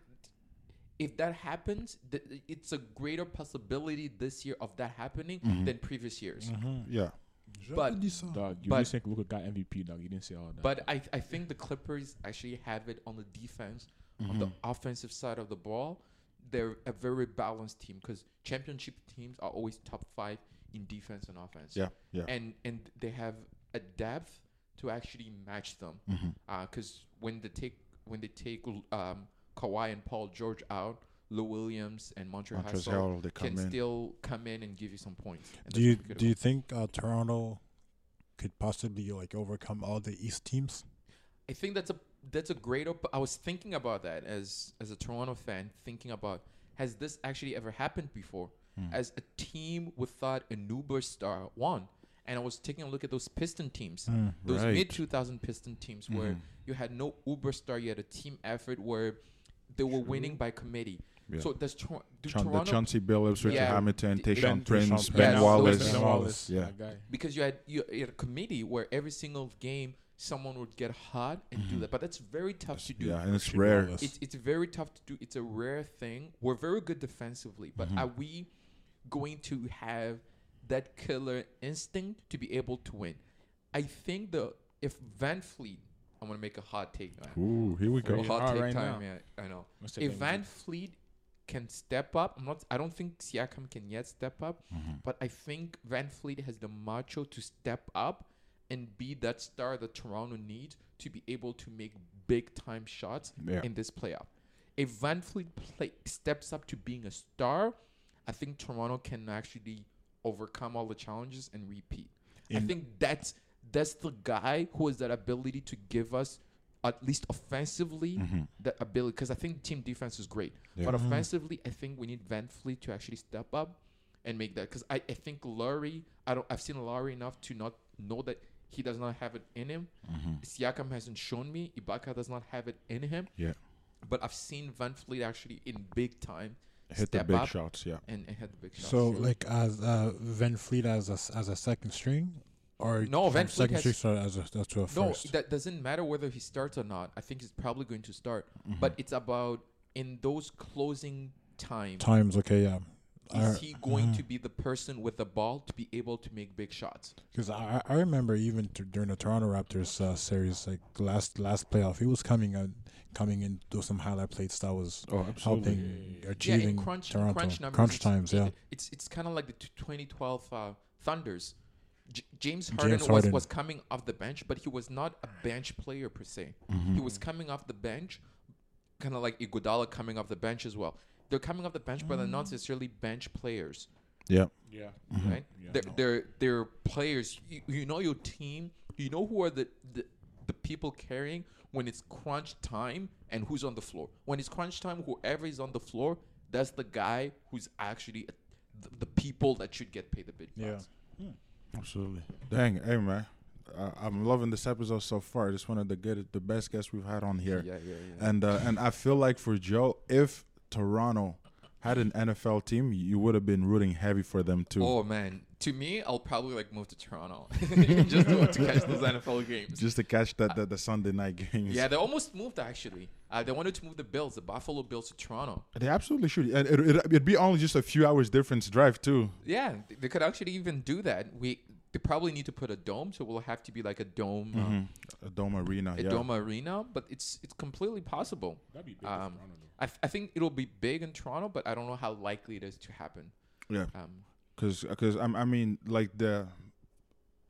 Speaker 4: if that happens, th- it's a greater possibility this year of that happening than previous years.
Speaker 1: Yeah.
Speaker 4: But
Speaker 3: Dog, you
Speaker 4: But-
Speaker 3: just think Luka got M V P, dog. You didn't say all that.
Speaker 4: but I I think the Clippers actually have it on the defense, on the offensive side of the ball. They're a very balanced team because championship teams are always top five in defense and offense.
Speaker 1: Yeah. Yeah.
Speaker 4: and and they have a depth to actually match them. Because when they take when they take um, Kawhi and Paul George out, Lou Williams and Montrezl
Speaker 1: Montrezl
Speaker 4: Harrell
Speaker 1: Harrell, they come
Speaker 4: can
Speaker 1: in.
Speaker 4: still come in and give you some points. And
Speaker 2: Do
Speaker 4: that's
Speaker 2: you
Speaker 4: what we could
Speaker 2: do you think uh, Toronto could possibly like overcome all the East teams?
Speaker 4: I think that's a that's a great. Op- I was thinking about that as as a Toronto fan, thinking about has this actually ever happened before? As a team without an uber star won, and I was taking a look at those Piston teams, those
Speaker 1: right.
Speaker 4: mid two thousand Piston teams where you had no uber star, you had a team effort where they were winning by committee.
Speaker 1: Yeah.
Speaker 4: So does Tor- do
Speaker 1: Chun- the
Speaker 4: Toronto
Speaker 1: Chauncey Billups, Richard
Speaker 4: Yeah.
Speaker 1: Hamilton,
Speaker 4: Ben-
Speaker 1: Tayshaun Prince,
Speaker 2: Tayshaun
Speaker 1: Ben
Speaker 4: Prince.
Speaker 1: Wallace.
Speaker 4: Ben
Speaker 3: Ben
Speaker 2: Wallace.
Speaker 1: Yeah.
Speaker 3: that guy.
Speaker 4: because you had you you had a committee where every single game someone would get hot and do that, but that's very tough to do.
Speaker 1: Yeah, and it's
Speaker 2: Richard
Speaker 1: rare.
Speaker 2: Wallace.
Speaker 4: It's it's very tough to do. It's a rare thing. We're very good defensively, but
Speaker 1: Mm-hmm.
Speaker 4: are we going to have that killer instinct to be able to win? I think the if Van Fleet, I'm gonna make a hot take, man.
Speaker 1: Ooh, here we
Speaker 4: For
Speaker 1: go.
Speaker 4: a hot
Speaker 3: Hot
Speaker 4: take
Speaker 3: right
Speaker 4: time,
Speaker 3: now.
Speaker 4: yeah, I know.
Speaker 3: Let's take
Speaker 4: If
Speaker 3: M V P.
Speaker 4: Van Fleet can step up, I'm not. I don't think Siakam can yet step up,
Speaker 1: Mm-hmm.
Speaker 4: but I think Van Fleet has the macho to step up and be that star that Toronto needs to be able to make big time shots
Speaker 1: Yeah.
Speaker 4: in this playoff. If Van Fleet play, steps up to being a star, I think Toronto can actually overcome all the challenges and repeat. I
Speaker 2: In-
Speaker 4: think that's that's the guy who has that ability to give us at least offensively that ability. Because I think team defense is great,
Speaker 1: Yeah.
Speaker 4: but offensively, I think we need Van Fleet to actually step up and make that. Because I, I think Laurie, I don't I've seen Laurie enough to not know that he does not have it in him. Siakam hasn't shown me. Ibaka does not have it in him.
Speaker 1: Yeah.
Speaker 4: But I've seen Van Fleet actually in big time
Speaker 1: Hit the
Speaker 4: step
Speaker 1: big
Speaker 4: up
Speaker 1: shots. Yeah.
Speaker 4: and, and hit the big shots.
Speaker 2: So like as uh, Van Fleet as a s- as a second string, or
Speaker 4: No,
Speaker 2: from
Speaker 4: Van Fleet
Speaker 2: second
Speaker 4: has-
Speaker 2: string so as a as to a
Speaker 4: No,
Speaker 2: first.
Speaker 4: that doesn't matter whether he starts or not. I think he's probably going to start.
Speaker 1: Mm-hmm.
Speaker 4: But it's about in those closing times,
Speaker 2: Times okay, yeah.
Speaker 4: is
Speaker 2: I-
Speaker 4: he going
Speaker 2: mhm.
Speaker 4: to be the person with the ball to be able to make big shots?
Speaker 2: Because I, I remember even t- during the Toronto Raptors uh, series, like the last last playoff, he was coming uh, coming in do some highlight plates that was
Speaker 1: Oh, absolutely.
Speaker 2: helping
Speaker 4: Yeah,
Speaker 2: achieving
Speaker 4: in crunch, in
Speaker 2: Toronto
Speaker 4: crunch numbers,
Speaker 2: crunch
Speaker 4: it's,
Speaker 2: times.
Speaker 4: it-
Speaker 2: Yeah,
Speaker 4: it's it's kind of like the t- twenty twelve uh, Thunders. J- James Harden,
Speaker 2: James
Speaker 4: was,
Speaker 2: Harden.
Speaker 4: was coming off the bench, but he was not a bench player per se.
Speaker 1: Mm-hmm.
Speaker 4: He was coming off the bench, kind of like Iguodala coming off the bench as well. They're coming off the bench, but they're not necessarily bench players,
Speaker 1: Yeah.
Speaker 3: Yeah.
Speaker 4: right?
Speaker 3: Yeah,
Speaker 4: they're,
Speaker 3: no.
Speaker 4: they're they're players. You, you know your team. You know who are the, the the people carrying when it's crunch time and who's on the floor. When it's crunch time, whoever is on the floor, that's the guy who's actually a, the, the people that should get paid the big
Speaker 2: Yeah.
Speaker 4: bucks.
Speaker 1: Absolutely. Dang, hey man, uh, I'm loving this episode so far. Just one of the good, the best guests we've had on here.
Speaker 4: Yeah, yeah, yeah.
Speaker 1: And uh, and I feel like for Joe, if Toronto had an N F L team, you would have been rooting heavy for them too.
Speaker 4: Oh man, to me, I'll probably like move to Toronto just to, to catch those N F L games.
Speaker 1: Just to catch that the, the Sunday night games.
Speaker 4: Yeah, they almost moved actually. Uh, they wanted to move the Bills, the Buffalo Bills, to Toronto.
Speaker 1: They absolutely should. And it, it, it'd be only just a few hours difference drive too.
Speaker 4: Yeah, th- they could actually even do that. We they probably need to put a dome, so we'll have to be like a dome, uh,
Speaker 1: A Dome Arena.
Speaker 4: a
Speaker 1: yeah.
Speaker 4: dome arena. But it's it's completely possible.
Speaker 3: That'd be big.
Speaker 4: Um,
Speaker 3: Toronto, though.
Speaker 4: I, th- I think it'll be big in Toronto, but I don't know how likely it is to happen.
Speaker 1: Yeah.
Speaker 4: Um,
Speaker 1: Because because I I mean like the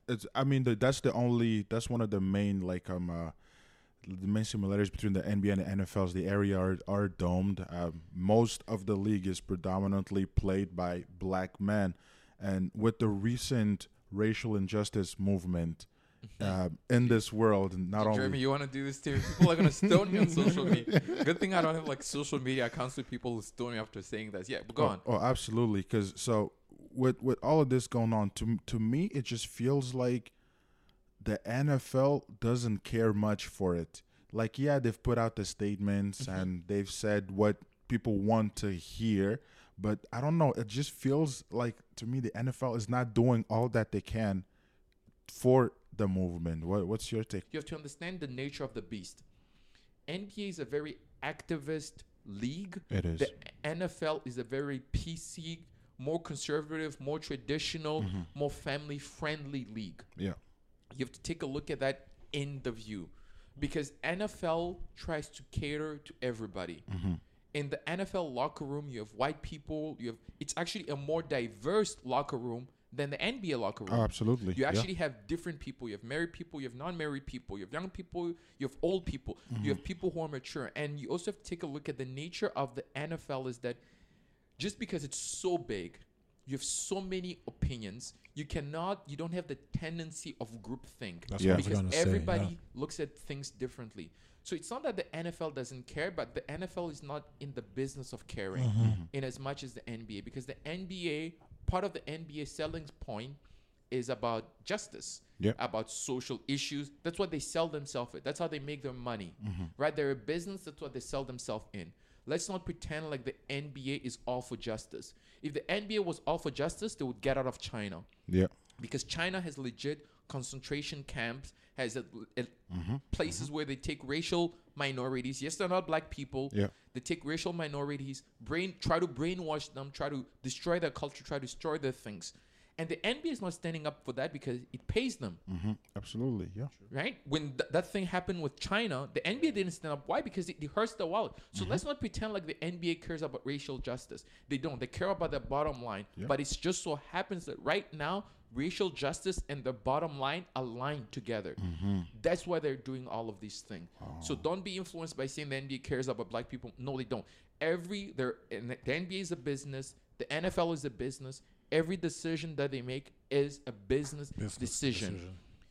Speaker 1: it's. I mean, the, that's the only. That's one of the main like um. Uh, the main similarities between the N B A and the N F L is the area are, are domed. Um, most of the league is predominantly played by black men, and with the recent racial injustice movement uh, in this world, not
Speaker 4: Jeremy,
Speaker 1: only
Speaker 4: you want to do this too? People are gonna stone me on social media. Good thing I don't have like social media accounts with people who stone me after saying that. Yeah, but go
Speaker 1: oh,
Speaker 4: on.
Speaker 1: oh, absolutely. Because so with with all of this going on, to to me, it just feels like the N F L doesn't care much for it. Like, yeah, they've put out the statements
Speaker 4: Mm-hmm.
Speaker 1: and they've said what people want to hear, but I don't know. It just feels like to me the N F L is not doing all that they can for the movement. What what's your take?
Speaker 4: You have to understand the nature of the beast. N B A is a very activist league.
Speaker 1: It is.
Speaker 4: The N F L is a very P C, more conservative, more traditional,
Speaker 1: Mm-hmm.
Speaker 4: more family-friendly league.
Speaker 1: Yeah.
Speaker 4: You have to take a look at that in the view, because N F L tries to cater to everybody.
Speaker 1: Mm-hmm.
Speaker 4: In the N F L locker room, you have white people. You have it's actually a more diverse locker room than the N B A locker room.
Speaker 1: Oh, absolutely.
Speaker 4: You
Speaker 1: Yeah.
Speaker 4: actually have different people. You have married people, you have non-married people, you have young people, you have old people,
Speaker 1: Mm-hmm.
Speaker 4: you have people who are mature. And you also have to take a look at the nature of the N F L is that just because it's so big, you have so many opinions, you cannot, you don't have the tendency of groupthink.
Speaker 2: That's
Speaker 1: Yeah.
Speaker 2: what I was
Speaker 4: Because
Speaker 2: gonna say.
Speaker 4: everybody
Speaker 2: yeah.
Speaker 4: looks at things differently. So it's not that the N F L doesn't care, but the N F L is not in the business of caring
Speaker 2: Mm-hmm.
Speaker 4: in as much as the N B A. Because the N B A, part of the N B A selling point is about justice,
Speaker 1: Yeah.
Speaker 4: about social issues. That's what they sell themselves in. That's how they make their money,
Speaker 1: Mm-hmm.
Speaker 4: right? They're a business. That's what they sell themselves in. Let's not pretend like the N B A is all for justice. If the N B A was all for justice, they would get out of China,
Speaker 1: Yeah.
Speaker 4: because China has legit concentration camps, has a, a-
Speaker 1: Mm-hmm.
Speaker 4: places where they take racial minorities. Yes, they're not black people.
Speaker 1: Yeah.
Speaker 4: They take racial minorities, brain try to brainwash them, try to destroy their culture, try to destroy their things. And the N B A is not standing up for that because it pays them,
Speaker 1: Mm-hmm. Absolutely. Yeah.
Speaker 4: right? When th- that thing happened with China, the N B A didn't stand up. Why? Because it, it hurts the wallet. So let's not pretend like the N B A cares about racial justice. They don't. They care about the bottom line.
Speaker 1: Yeah.
Speaker 4: But it's just so happens that right now, racial justice and the bottom line align together.
Speaker 1: Mm-hmm.
Speaker 4: That's why they're doing all of these things. So don't be influenced by saying the N B A cares about black people. No, they don't. Every they're and the N B A is a business. The N F L is a business. Every decision that they make is a business,
Speaker 2: Business
Speaker 4: decision.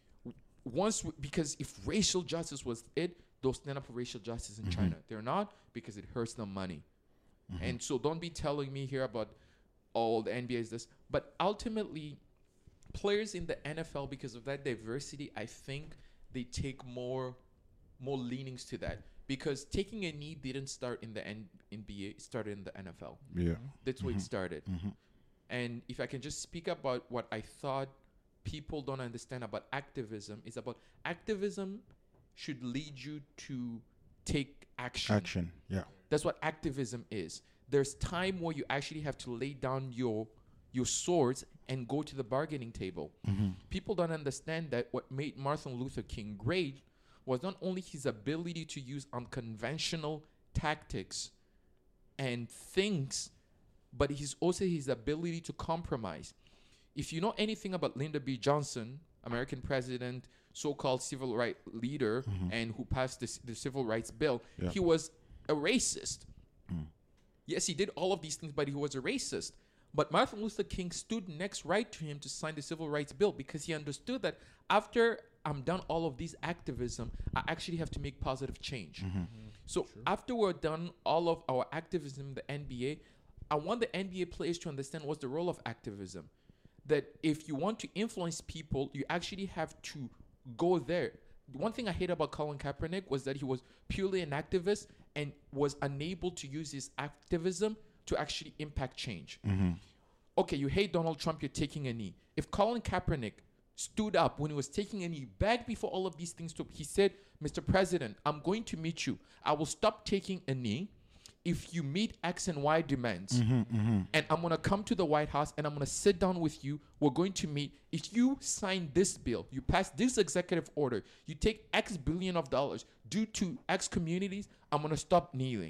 Speaker 4: Once w- because if racial justice was it, they'll stand up for racial justice in China. They're not, because it hurts them money. And so don't be telling me here about all the N B A is this. But ultimately, players in the N F L, because of that diversity, I think they take more more leanings to that. Because taking a knee didn't start in the N- NBA, it started in the N F L.
Speaker 1: Yeah.
Speaker 4: That's where it started.
Speaker 1: Mm-hmm.
Speaker 4: And if I can just speak about what I thought people don't understand about activism, is about activism should lead you to take action.
Speaker 1: Action. Yeah.
Speaker 4: That's what activism is. There's time where you actually have to lay down your your swords and go to the bargaining table.
Speaker 1: Mm-hmm.
Speaker 4: People don't understand that what made Martin Luther King great was not only his ability to use unconventional tactics and things, but he's also his ability to compromise. If you know anything about Lyndon B. Johnson, American president, so-called civil rights leader, and who passed the, the civil rights bill,
Speaker 1: Yeah.
Speaker 4: he was a racist. Yes, he did all of these things, but he was a racist. But Martin Luther King stood next right to him to sign the civil rights bill, because he understood that after I'm done all of these activism, I actually have to make positive change. So after we're done all of our activism in the N B A, I want the N B A players to understand what's the role of activism. That if you want to influence people, you actually have to go there. One thing I hate about Colin Kaepernick was that he was purely an activist and was unable to use his activism to actually impact change. Okay, you hate Donald Trump, you're taking a knee. If Colin Kaepernick stood up when he was taking a knee back before all of these things took, he said, Mister President, I'm going to meet you. I will stop taking a knee if you meet X and Y demands. And I'm going to come to the White House and I'm going to sit down with you. We're going to meet. If you sign this bill, you pass this executive order, you take X billion of dollars due to X communities, I'm going to stop kneeling.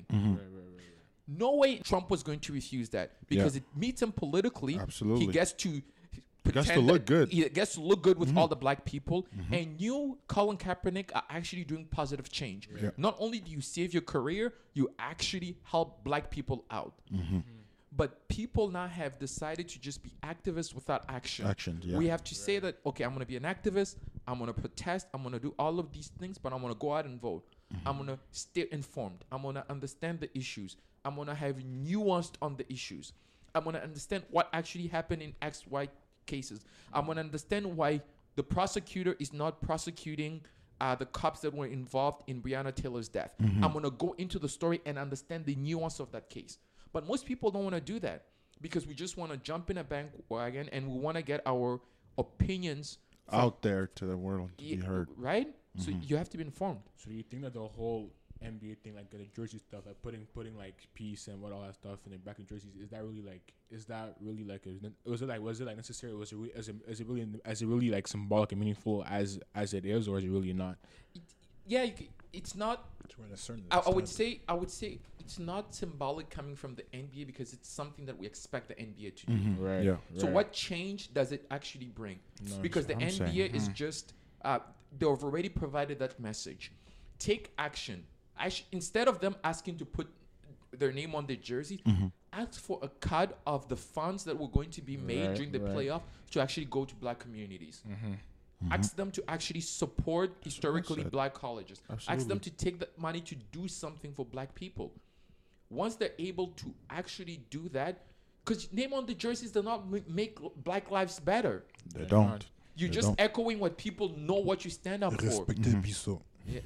Speaker 4: No way Trump was going to refuse that, because
Speaker 1: Yeah.
Speaker 4: it meets him politically.
Speaker 1: Absolutely.
Speaker 4: He gets to
Speaker 1: gets to
Speaker 5: pretend
Speaker 1: look
Speaker 5: that-
Speaker 1: good.
Speaker 5: It gets to look good with
Speaker 1: Mhm.
Speaker 5: all the black people, and you, Colin Kaepernick, are actually doing positive change.
Speaker 1: Yeah.
Speaker 5: Not only do you save your career, you actually help black people out.
Speaker 1: Mhm.
Speaker 5: But people now have decided to just be activists without action.
Speaker 1: Actions, yeah.
Speaker 5: We have to say that, okay, I'm going to be an activist. I'm going to protest. I'm going to do all of these things, but I'm going to go out and vote. I'm going to stay informed. I'm going to understand the issues. I'm going to have nuanced on the issues. I'm going to understand what actually happened in X, Y cases. I'm going to understand why the prosecutor is not prosecuting uh, the cops that were involved in Breonna Taylor's death. I'm going to go into the story and understand the nuance of that case. But most people don't want to do that because we just want to jump in a bandwagon and we want to get our opinions from-
Speaker 1: Out there to the world to be
Speaker 5: y-
Speaker 1: heard.
Speaker 5: right? So you have to be informed.
Speaker 3: So you think that the whole N B A thing, like the jersey stuff, like putting putting like peace and what all that stuff and then back in jerseys, is that really like is that really like a, was it like was it like necessary? Was it re- is it is it really is it really like symbolic and meaningful as as it is, or is it really not?
Speaker 5: It, yeah, you c- it's not.
Speaker 2: To a certain
Speaker 5: I, I would
Speaker 2: extent.
Speaker 5: say I would say it's not symbolic coming from the N B A because it's something that we expect the N B A to do.
Speaker 1: Mhm.
Speaker 3: Right.
Speaker 1: Yeah.
Speaker 5: So
Speaker 3: right.
Speaker 5: what change does it actually bring?
Speaker 3: No,
Speaker 5: Because the
Speaker 1: I'm
Speaker 5: N B A
Speaker 1: saying,
Speaker 5: is
Speaker 1: hmm.
Speaker 5: just uh, they've already provided that message. Take action. I sh- instead of them asking to put their name on their jersey,
Speaker 1: Mhm.
Speaker 5: ask for a cut of the funds that were going to be made
Speaker 3: Right,
Speaker 5: during the
Speaker 3: right.
Speaker 5: playoff to actually go to black communities.
Speaker 3: Mm-hmm.
Speaker 5: Ask them to actually support historically
Speaker 1: said.
Speaker 5: black colleges. Ask
Speaker 1: Absolutely.
Speaker 5: them to take that money to do something for black people. Once they're able to actually do that, because name on the jerseys do not m- make black lives better.
Speaker 1: They
Speaker 3: They
Speaker 1: don't.
Speaker 3: aren't.
Speaker 5: You're
Speaker 1: They
Speaker 5: just
Speaker 1: don't.
Speaker 5: echoing what people know what you stand up for.
Speaker 2: Respectez Bissot.
Speaker 5: Yeah.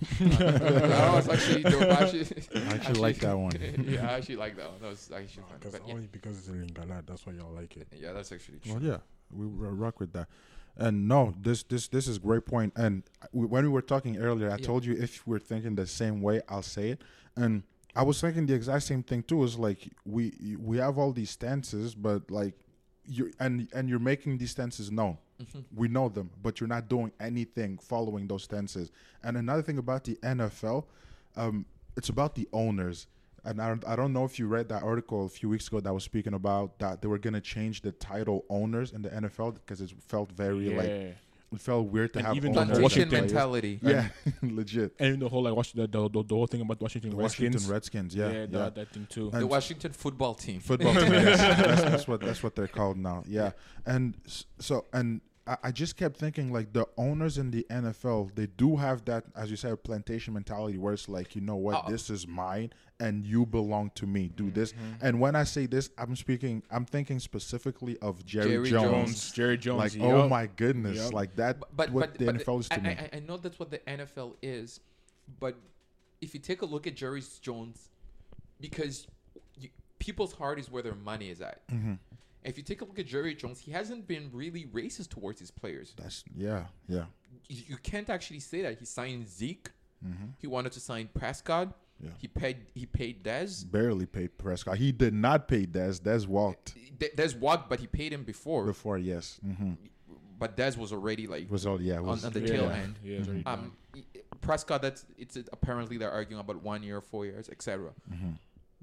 Speaker 5: that was actually dope. I actually,
Speaker 1: I actually like that one.
Speaker 5: yeah, I actually like that one. That was actually fun.
Speaker 2: Because
Speaker 5: But yeah,
Speaker 2: only because it's in Lingala, that's why y'all like it.
Speaker 5: yeah, that's actually true.
Speaker 1: Well, yeah, we r- rock with that. And no, this this this is great point. And w- when we were talking earlier, I
Speaker 5: Yeah.
Speaker 1: told you if we're thinking the same way, I'll say it. And I was thinking the exact same thing too. Is like we we have all these stances, but like you and and you're making these stances known.
Speaker 5: Mhm.
Speaker 1: We know them, but you're not doing anything following those stances. And another thing about the N F L, um, it's about the owners. And I don't, I don't know if you read that article a few weeks ago that was speaking about that they were going to change the title owners in the N F L because it felt very
Speaker 3: yeah.
Speaker 1: like it felt weird to
Speaker 3: And
Speaker 1: have
Speaker 3: even
Speaker 1: owners
Speaker 3: the
Speaker 5: Plantation
Speaker 1: as players.
Speaker 5: mentality.
Speaker 1: Yeah, legit.
Speaker 3: And the whole like watch the the, the, the whole thing about the Washington
Speaker 1: The
Speaker 3: Redskins.
Speaker 1: Washington Redskins, yeah, yeah.
Speaker 3: that, that thing too.
Speaker 5: The
Speaker 1: And-
Speaker 5: Washington football team.
Speaker 1: Football team, yes. that's, that's what that's what they're called now. Yeah, and s- so and I, I just kept thinking like the owners in the N F L, they do have that, as you said, plantation mentality where it's like, you know what,
Speaker 5: Uh,
Speaker 1: this is mine and you belong to me. Do this.
Speaker 3: Mm-hmm.
Speaker 1: And when I say this, I'm speaking, I'm thinking specifically of Jerry,
Speaker 5: Jerry
Speaker 1: Jones.
Speaker 5: Jones.
Speaker 3: Jerry Jones.
Speaker 1: Like,
Speaker 3: yup.
Speaker 1: oh my goodness,
Speaker 3: Yup.
Speaker 1: like that.
Speaker 5: But, but,
Speaker 1: what
Speaker 5: but,
Speaker 1: the
Speaker 5: but
Speaker 1: N F L is to
Speaker 5: I,
Speaker 1: me.
Speaker 5: I, I know that's what the N F L is, but if you take a look at Jerry Jones, because you, people's heart is where their money is at.
Speaker 1: Mhm.
Speaker 5: If you take a look at Jerry Jones, he hasn't been really racist towards his players.
Speaker 1: That's yeah, yeah.
Speaker 5: You, you can't actually say that. He signed Zeke.
Speaker 1: hmm
Speaker 5: He wanted to sign Prescott.
Speaker 1: Yeah.
Speaker 5: He paid. He paid Dez.
Speaker 1: Barely paid Prescott. He did not pay Dez. Dez walked
Speaker 5: De- Dez walked, but he paid him before.
Speaker 1: before. Yes, hmm
Speaker 5: But Dez was already like
Speaker 1: it was all yeah. It
Speaker 5: on,
Speaker 1: was,
Speaker 5: on the
Speaker 3: yeah.
Speaker 5: tail end.
Speaker 3: Yeah, it's already
Speaker 5: Um, y- Prescott. That's it's apparently they're arguing about one year, four years, et cetera.
Speaker 1: Mhm.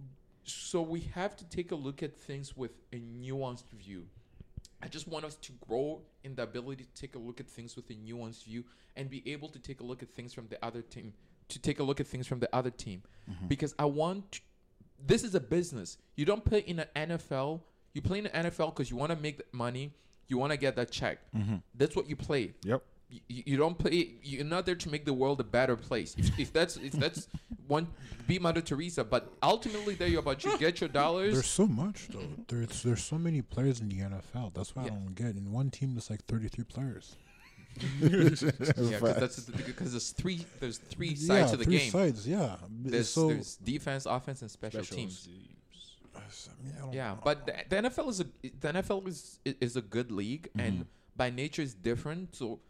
Speaker 5: So we have to take a look at things with a nuanced view. I just want us to grow in the ability to take a look at things with a nuanced view and be able to take a look at things from the other team, to take a look at things from the other team. Because I want, this is a business. You don't play in an N F L. You play in the N F L because you want to make that money. You want to get that check.
Speaker 1: Mhm.
Speaker 5: That's what you play.
Speaker 1: Yep.
Speaker 5: You, you don't play. You're not there to make the world a better place. If, if that's if that's one, be Mother Teresa. But ultimately, there you're about you get your dollars.
Speaker 2: There's so much though. There's there's so many players in the N F L. That's why
Speaker 5: Yeah.
Speaker 2: I don't get. In one team, there's like thirty-three players.
Speaker 5: Yeah, because that's because there's three there's three sides
Speaker 2: yeah,
Speaker 5: to the
Speaker 2: three
Speaker 5: game.
Speaker 2: sides. Yeah. B-
Speaker 5: There's
Speaker 2: so
Speaker 5: there's defense, offense, and special
Speaker 3: Special
Speaker 5: teams.
Speaker 3: teams.
Speaker 2: I mean, I don't
Speaker 5: Yeah,
Speaker 2: know.
Speaker 5: but the, the N F L is a the N F L is is a good league, and by nature is different. So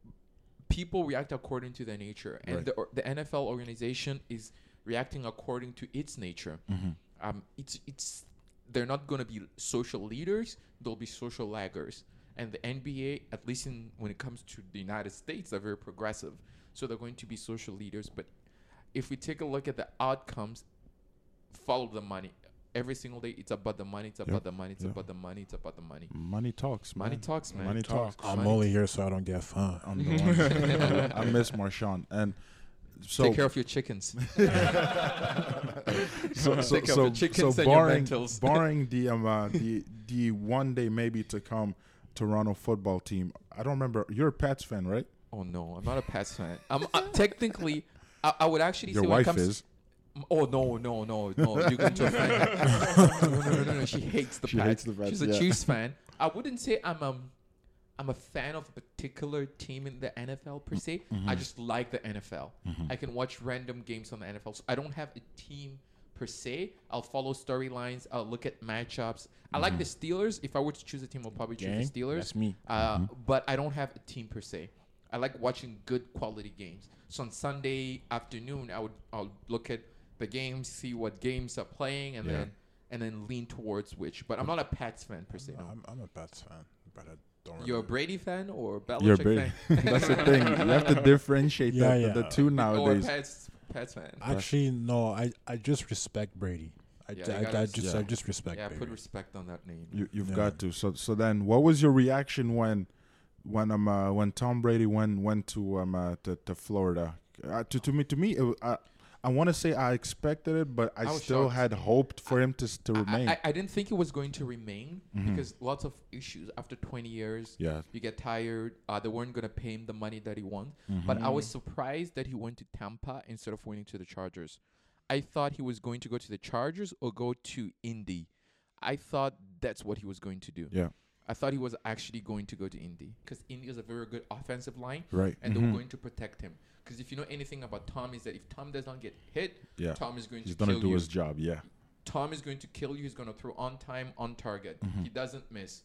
Speaker 5: people react according to their nature, and
Speaker 1: Right.
Speaker 5: the or- the N F L organization is reacting according to its nature. Um, it's it's they're not going to be social leaders; they'll be social laggers. And the N B A, at least in when it comes to the United States, are very progressive. So they're going to be social leaders. But if we take a look at the outcomes, follow the money. every single day. It's about the money. It's about the money. It's
Speaker 1: Yep.
Speaker 5: about the money. It's about the money.
Speaker 1: Money talks, man.
Speaker 5: Money talks, man.
Speaker 1: Money talks.
Speaker 2: I'm
Speaker 5: Money
Speaker 2: only here so I don't get fined.
Speaker 1: I'm the one. I miss Marshawn. And so,
Speaker 5: Take care of your chickens.
Speaker 1: so, so,
Speaker 5: Take care
Speaker 1: so,
Speaker 5: of the chickens
Speaker 1: so
Speaker 5: and your
Speaker 1: barring,
Speaker 5: mentals.
Speaker 1: barring the um uh, the the one day maybe to come Toronto football team. I don't remember. You're a Pats fan, right?
Speaker 5: Oh no, I'm not a Pats fan. I'm uh, technically, I, I would actually
Speaker 1: Your
Speaker 5: say when it
Speaker 1: wife
Speaker 5: comes.
Speaker 1: is.
Speaker 5: Oh no, no, no, no! You're going to offend her. no, no, no, no, no. She hates the
Speaker 1: She
Speaker 5: Pats.
Speaker 1: hates the Pats,
Speaker 5: She's a
Speaker 1: yeah.
Speaker 5: Chiefs fan. I wouldn't say I'm um, I'm a fan of a particular team in the N F L per se.
Speaker 1: Mm-hmm.
Speaker 5: I just like the N F L. I can watch random games on the N F L. So I don't have a team per se. I'll follow storylines. I'll look at matchups. I like the Steelers. If I were to choose a team, I'll probably choose
Speaker 3: Gang,
Speaker 5: the Steelers.
Speaker 3: that's me.
Speaker 5: Uh,
Speaker 1: Mm-hmm.
Speaker 5: But I don't have a team per se. I like watching good quality games. So on Sunday afternoon, I would I'll look at the games, see what games are playing, and
Speaker 1: Yeah.
Speaker 5: then and then lean towards which. But I'm not a Pats fan per se. No.
Speaker 2: I'm, I'm a Pats fan, but I don't. Really
Speaker 5: You're a Brady fan or Belichick
Speaker 1: You're Brady.
Speaker 5: fan?
Speaker 1: That's the thing. You have to differentiate
Speaker 2: Yeah,
Speaker 1: the,
Speaker 2: yeah.
Speaker 1: the two
Speaker 5: or
Speaker 1: nowadays.
Speaker 5: Pats Pats fan.
Speaker 2: Actually, no. I, I just respect Brady. I,
Speaker 5: Yeah,
Speaker 2: I,
Speaker 5: you gotta
Speaker 2: I just
Speaker 1: yeah.
Speaker 2: I just respect
Speaker 5: Yeah,
Speaker 2: Brady.
Speaker 5: put respect on that name.
Speaker 1: You, you've
Speaker 2: Yeah.
Speaker 1: got to. So so then, what was your reaction when when um uh, when Tom Brady went went to um uh, to, to Florida? Uh, to to me to me, it, wa- I I want to say I expected it, but I,
Speaker 5: I was
Speaker 1: still
Speaker 5: shocked.
Speaker 1: had hoped for him to s- to
Speaker 5: I-
Speaker 1: remain.
Speaker 5: I, I didn't think it was going to remain
Speaker 1: Mhm.
Speaker 5: because lots of issues after twenty years.
Speaker 1: yeah,
Speaker 5: You get tired. Uh, they weren't gonna pay him the money that he wants. But I was surprised that he went to Tampa instead of going to the Chargers. I thought he was going to go to the Chargers or go to Indy. I thought that's what he was going to do.
Speaker 1: yeah,
Speaker 5: I thought he was actually going to go to Indy because Indy is a very good offensive line,
Speaker 1: right.
Speaker 5: and
Speaker 1: Mhm.
Speaker 5: they were going to protect him. Because if you know anything about Tom, is that if Tom does not get hit,
Speaker 1: Yeah,
Speaker 5: Tom is going
Speaker 1: he's
Speaker 5: to
Speaker 1: gonna
Speaker 5: kill
Speaker 1: do
Speaker 5: you.
Speaker 1: his job. Yeah,
Speaker 5: Tom is going to kill you. He's going to throw on time, on target.
Speaker 1: Mhm.
Speaker 5: He doesn't miss.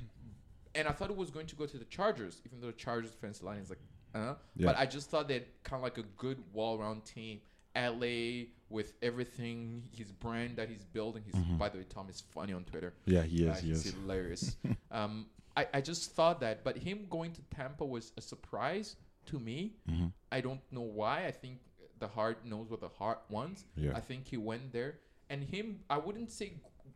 Speaker 5: And I thought it was going to go to the Chargers, even though the Chargers defensive line is like, uh.
Speaker 1: Yeah.
Speaker 5: But I just thought they'd kind of like a good wall-round team. L A with everything, his brand that he's building. He's
Speaker 1: Mhm.
Speaker 5: by the way, Tom is funny on Twitter.
Speaker 1: yeah, he
Speaker 5: Uh,
Speaker 1: is. He
Speaker 5: he's
Speaker 1: is.
Speaker 5: hilarious. um, I, I just thought that, but him going to Tampa was a surprise to me.
Speaker 1: Mhm.
Speaker 5: I don't know why. I think the heart knows what the heart wants.
Speaker 1: Yeah.
Speaker 5: I think he went there, and him. I wouldn't say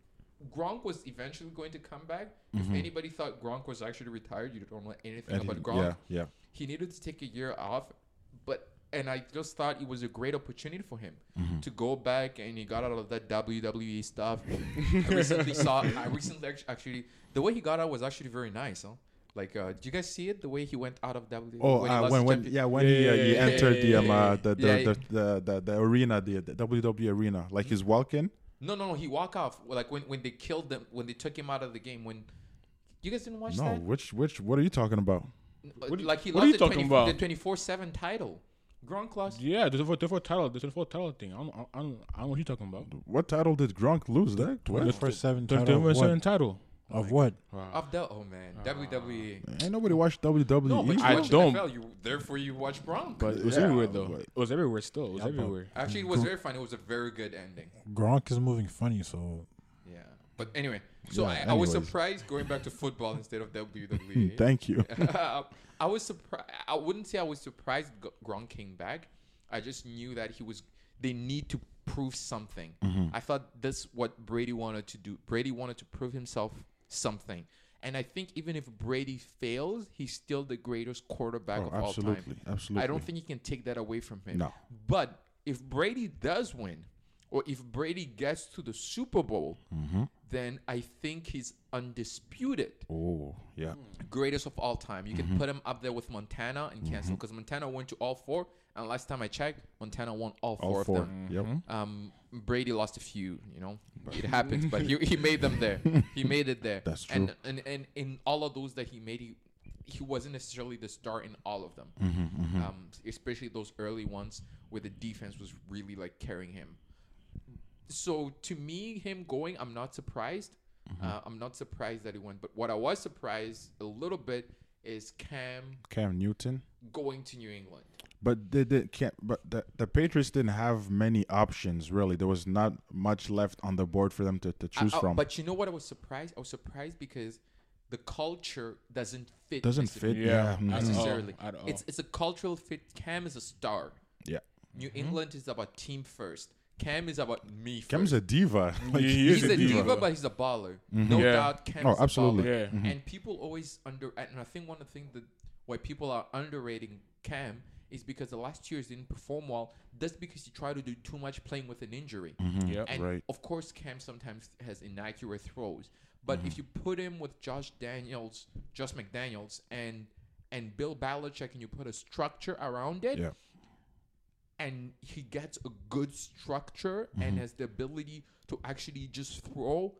Speaker 5: Gronk was eventually going to come back. If
Speaker 1: Mhm.
Speaker 5: anybody thought Gronk was actually retired, you don't know anything
Speaker 1: And
Speaker 5: about
Speaker 1: he-
Speaker 5: Gronk.
Speaker 1: yeah, yeah.
Speaker 5: He needed to take a year off, but and I just thought it was a great opportunity for him
Speaker 1: Mhm.
Speaker 5: to go back, and he got out of that W W E stuff. I recently saw. I recently act- actually the way he got out was actually very nice, huh? Like, uh, did you guys see it? The way he went out of W W E.
Speaker 1: Oh,
Speaker 5: when he
Speaker 1: uh,
Speaker 5: lost
Speaker 1: when
Speaker 5: the
Speaker 1: when
Speaker 5: champion-
Speaker 1: yeah when he uh, he
Speaker 3: Yeah,
Speaker 1: entered the um uh, the the,
Speaker 5: yeah,
Speaker 1: the, the, the the arena the, the W W E arena like his walk-in.
Speaker 5: No, no, no. He walk off like when, when they killed them, when they took him out of the game. When you guys didn't watch
Speaker 1: No,
Speaker 5: that?
Speaker 1: which which what are you talking about?
Speaker 3: What are you-
Speaker 5: like he
Speaker 3: what are
Speaker 5: lost
Speaker 3: you
Speaker 5: the,
Speaker 3: talking
Speaker 5: twenty,
Speaker 3: about?
Speaker 5: the twenty-four seven title. Gronk lost.
Speaker 3: Yeah, the twenty-four title, the twenty-four title thing. I don't, I don't, I don't know what you're talking about.
Speaker 1: What title did Gronk lose? That what?
Speaker 2: twenty-four seven
Speaker 3: The
Speaker 2: title of
Speaker 3: twenty-four
Speaker 2: what?
Speaker 3: title.
Speaker 2: Of what?
Speaker 3: Wow.
Speaker 5: Of the oh man, W W E.
Speaker 1: Ain't nobody watched W W E.
Speaker 5: No, but you
Speaker 3: I
Speaker 5: watch
Speaker 3: don't.
Speaker 5: N F L. You therefore you watch Gronk.
Speaker 3: But it was
Speaker 1: Yeah,
Speaker 3: everywhere though.
Speaker 1: but-
Speaker 3: It was everywhere still. It was
Speaker 2: Yeah, but-
Speaker 3: everywhere.
Speaker 5: Actually, it was very funny. It was a very good ending.
Speaker 2: Gronk is moving funny, so
Speaker 5: Yeah. But anyway, so
Speaker 1: Yeah,
Speaker 5: I, I was
Speaker 1: anyways.
Speaker 5: surprised going back to football instead of W W E.
Speaker 1: Thank you.
Speaker 5: I was surprised. I wouldn't say I was surprised G- Gronk came back. I just knew that he was. They need to prove something.
Speaker 1: Mm-hmm.
Speaker 5: I thought that's what Brady wanted to do. Brady wanted to prove himself something, and I think even if Brady fails, he's still the greatest quarterback
Speaker 1: Oh,
Speaker 5: of all
Speaker 1: absolutely,
Speaker 5: time.
Speaker 1: absolutely.
Speaker 5: I don't think you can take that away from him.
Speaker 1: No.
Speaker 5: But if Brady does win, or if Brady gets to the Super Bowl,
Speaker 1: Mm-hmm.
Speaker 5: then I think he's undisputed
Speaker 1: Oh yeah.
Speaker 5: greatest of all time. You can
Speaker 1: Mm-hmm.
Speaker 5: put him up there with Montana and cancel because Montana went to all four, and last time I checked, Montana won all four
Speaker 1: All
Speaker 5: of
Speaker 1: four.
Speaker 5: them.
Speaker 1: Yep.
Speaker 5: Um, Brady lost a few, you know, it happens, but he he made them there. He made it there.
Speaker 1: That's
Speaker 5: And
Speaker 1: true.
Speaker 5: and and in all of those that he made, he he wasn't necessarily the star in all of them.
Speaker 1: Mm-hmm, mm-hmm.
Speaker 5: Um, especially those early ones where the defense was really like carrying him. So to me, him going, I'm not surprised.
Speaker 1: Mm-hmm.
Speaker 5: Uh, I'm not surprised that he went. But what I was surprised a little bit is Cam
Speaker 1: Cam Newton.
Speaker 5: going to New England.
Speaker 1: But they did can't. But the, the Patriots didn't have many options really. There was not much left on the board for them to, to choose
Speaker 5: I- I-
Speaker 1: from.
Speaker 5: But you know what? I was surprised. I was surprised because the culture doesn't fit.
Speaker 1: Doesn't
Speaker 5: necessarily.
Speaker 1: fit. Yeah.
Speaker 3: at
Speaker 1: mhm.
Speaker 3: all,
Speaker 5: necessarily.
Speaker 3: at all.
Speaker 5: It's it's a cultural fit. Cam is a star.
Speaker 1: Yeah.
Speaker 5: New
Speaker 3: Mm-hmm.
Speaker 5: England is about team first. Cam is about me first.
Speaker 1: Cam's a diva. Like,
Speaker 3: He
Speaker 5: he's
Speaker 3: is
Speaker 5: a
Speaker 3: a
Speaker 5: diva,
Speaker 3: diva.
Speaker 5: but he's a baller.
Speaker 1: Mhm.
Speaker 5: No
Speaker 3: Yeah.
Speaker 5: doubt, Cam
Speaker 1: Oh,
Speaker 5: is
Speaker 1: absolutely.
Speaker 5: a baller.
Speaker 3: Yeah.
Speaker 1: Mhm.
Speaker 5: And people always under, and I think one of the things that why people are underrating Cam is because the last years didn't perform well. That's because he tried to do too much playing with an injury.
Speaker 1: Mhm.
Speaker 3: Yep.
Speaker 5: And
Speaker 1: Right.
Speaker 5: of course, Cam sometimes has inaccurate throws. But if you put him with Josh Daniels, Josh McDaniels, and and Bill Belichick, and you put a structure around it,
Speaker 1: Yeah.
Speaker 5: and he gets a good structure and has the ability to actually just throw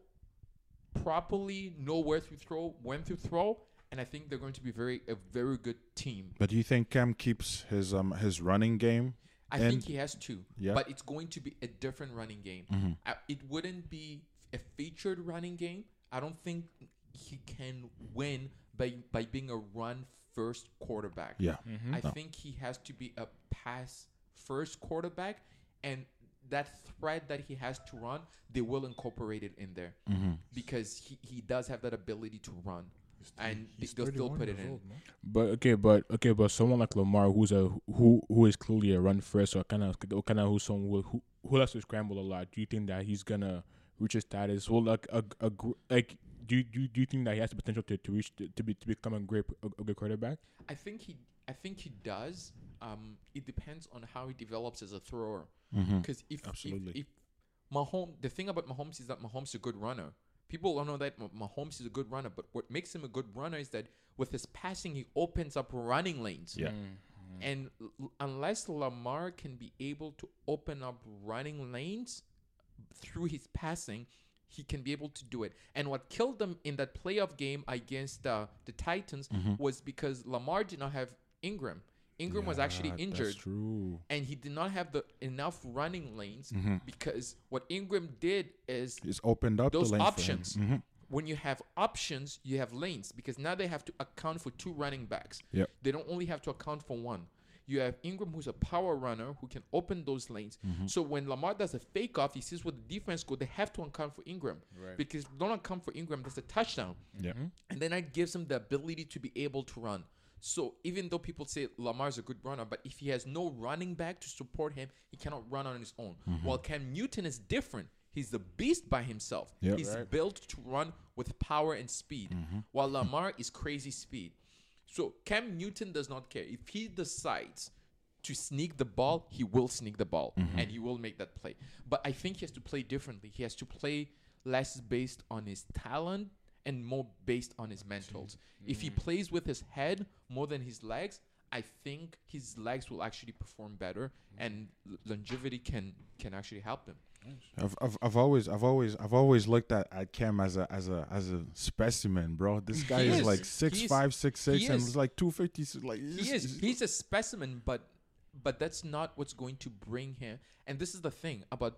Speaker 5: properly, know where to throw, when to throw, and I think they're going to be very a very good team.
Speaker 1: But do you think Cam keeps his um his running game?
Speaker 5: I
Speaker 1: And-
Speaker 5: think he has to,
Speaker 1: Yeah.
Speaker 5: but it's going to be a different running game.
Speaker 1: Mhm.
Speaker 5: I, it wouldn't be a featured running game. I don't think he can win by by being a run first quarterback.
Speaker 1: Yeah.
Speaker 3: Mm-hmm.
Speaker 5: I
Speaker 1: No.
Speaker 5: think he has to be a pass first quarterback, and that thread that he has to run, they will incorporate it in there
Speaker 1: Mhm.
Speaker 5: because he, he does have that ability to run, and
Speaker 2: He's
Speaker 5: they'll still
Speaker 2: thirty-one
Speaker 5: put it
Speaker 2: years
Speaker 5: in.
Speaker 2: old, no?
Speaker 3: But okay, but okay, but someone like Lamar, who's a who who is clearly a run first, or kind of kind of who's someone who who who likes to scramble a lot. Do you think that he's gonna reach his status? Well, like a, a gr- like do you, do you, do you think that he has the potential to, to reach to, to be to become a great a, a good quarterback?
Speaker 5: I think he I think he does. Um, it depends on how he develops as a thrower.
Speaker 1: Mhm.
Speaker 5: Because if, if
Speaker 1: Absolutely.
Speaker 5: if Mahomes, the thing about Mahomes is that Mahomes is a good runner. People don't know that Ma- Mahomes is a good runner, but what makes him a good runner is that with his passing, he opens up running lanes.
Speaker 1: Yeah.
Speaker 5: And l- unless Lamar can be able to open up running lanes through his passing, he can be able to do it. And what killed them in that playoff game against uh, the Titans
Speaker 1: Mhm.
Speaker 5: was because Lamar did not have Ingram. Ingram was actually
Speaker 1: Yeah,
Speaker 5: injured,
Speaker 1: That's true.
Speaker 5: and he did not have the enough running lanes
Speaker 1: Mhm.
Speaker 5: because what Ingram did is
Speaker 1: It's opened up
Speaker 5: those
Speaker 1: the lane
Speaker 5: options.
Speaker 1: For him. Mhm.
Speaker 5: when you have options, you have lanes because now they have to account for two running backs.
Speaker 1: Yep.
Speaker 5: They don't only have to account for one. You have Ingram, who's a power runner who can open those lanes.
Speaker 1: Mm-hmm.
Speaker 5: So when Lamar does a fake off, he sees what the defense go. They have to account for Ingram
Speaker 3: Right.
Speaker 5: because if they don't account for Ingram, that's a touchdown.
Speaker 1: Yeah.
Speaker 5: And then that gives him the ability to be able to run. So even though people say Lamar's a good runner, but if he has no running back to support him, he cannot run on his own.
Speaker 1: Mm-hmm.
Speaker 5: While Cam Newton is different. He's the beast by himself.
Speaker 1: Yep.
Speaker 5: He's
Speaker 3: Right.
Speaker 5: built to run with power and speed,
Speaker 1: Mm-hmm.
Speaker 5: while Lamar is crazy speed. So Cam Newton does not care. If he decides to sneak the ball, he will sneak the ball
Speaker 1: Mm-hmm.
Speaker 5: and he will make that play. But I think he has to play differently. He has to play less based on his talent and more based on his mentals. If he plays with his head more than his legs, I think his legs will actually perform better and l- longevity can can actually help him.
Speaker 1: I've, I've I've always I've always I've always looked at, at Cam as a as a as a specimen, bro. This guy
Speaker 5: He
Speaker 1: is,
Speaker 5: is.
Speaker 1: like
Speaker 5: He
Speaker 1: six
Speaker 5: is.
Speaker 1: five, six six,
Speaker 5: He
Speaker 1: and
Speaker 5: is.
Speaker 1: it's like two fifty. Like
Speaker 5: He is. He's a specimen, but but that's not what's going to bring him. And this is the thing about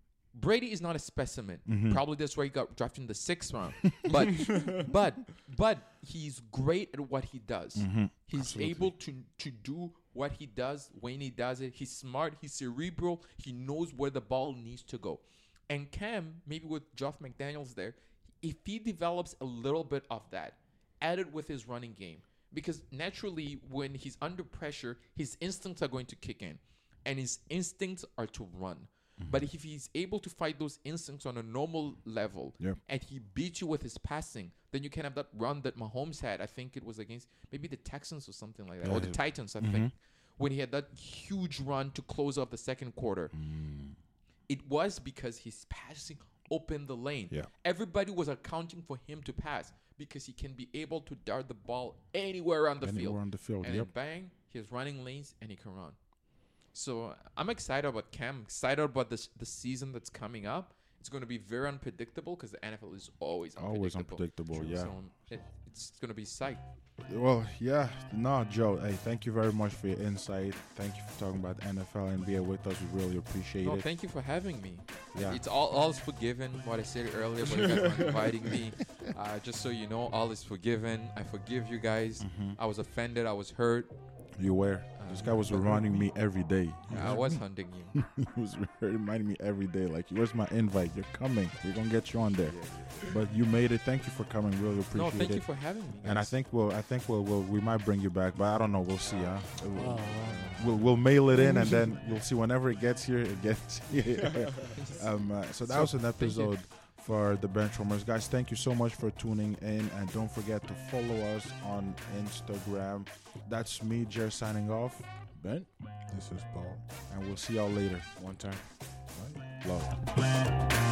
Speaker 5: Brady is not a specimen.
Speaker 1: Mm-hmm.
Speaker 5: Probably that's why he got drafted in the sixth round. But but but he's great at what he does.
Speaker 1: Mm-hmm.
Speaker 5: He's
Speaker 1: Absolutely.
Speaker 5: able to to do what he does when he does it. He's smart. He's cerebral. He knows where the ball needs to go. And Cam, maybe with Josh McDaniels there, if he develops a little bit of that, added with his running game, because naturally when he's under pressure, his instincts are going to kick in, and his instincts are to run. But if he's able to fight those instincts on a normal level,
Speaker 1: Yep.
Speaker 5: and he beats you with his passing, then you can have that run that Mahomes had. I think it was against maybe the Texans or something like that,
Speaker 1: Yeah,
Speaker 5: or the
Speaker 1: yeah.
Speaker 5: Titans, I think, when he had that huge run to close off the second quarter. It was because his passing opened the lane.
Speaker 1: Yeah.
Speaker 5: Everybody was accounting for him to pass because he can be able to dart the ball anywhere around the
Speaker 1: Anywhere
Speaker 5: field.
Speaker 1: on the field,
Speaker 5: And
Speaker 1: yep.
Speaker 5: then bang, he has running lanes and he can run. So I'm excited about Cam. Excited about this the season that's coming up. It's going to be very unpredictable because the N F L is always unpredictable.
Speaker 1: Always unpredictable, yeah.
Speaker 5: So it, it's going to be psych.
Speaker 1: Well, yeah, no, Joe. Hey, thank you very much for your insight. Thank you for talking about the N F L and being with us. We really appreciate
Speaker 5: No,
Speaker 1: it.
Speaker 5: thank you for having me.
Speaker 1: Yeah.
Speaker 5: It's all all is forgiven. What I said earlier, but you guys were inviting me. Uh, just so you know, all is forgiven. I forgive you guys.
Speaker 1: Mm-hmm.
Speaker 5: I was offended. I was hurt.
Speaker 1: You were. This guy was reminding me every day.
Speaker 5: I was hunting you.
Speaker 1: He was reminding me every day, like, where's my invite? You're coming. We're gonna get you on there. But you made it. Thank you for coming. Really appreciate
Speaker 5: No, thank
Speaker 1: it.
Speaker 5: you for having me.
Speaker 1: and I
Speaker 5: guys.
Speaker 1: think we'll, I think we'll, we'll, we might bring you back, but I don't know. We'll see, huh?
Speaker 2: Oh, wow.
Speaker 1: we'll we'll mail it in, and then we'll see whenever it gets here. It gets here. um, uh, so that
Speaker 5: So,
Speaker 1: was an
Speaker 5: thank you.
Speaker 1: episode for the Benchwarmers, guys. Thank you so much for tuning in, and don't forget to follow us on Instagram. That's me, Jer, signing off,
Speaker 3: Ben,
Speaker 2: This is Paul.
Speaker 1: and we'll see y'all later.
Speaker 3: one time.
Speaker 1: Love.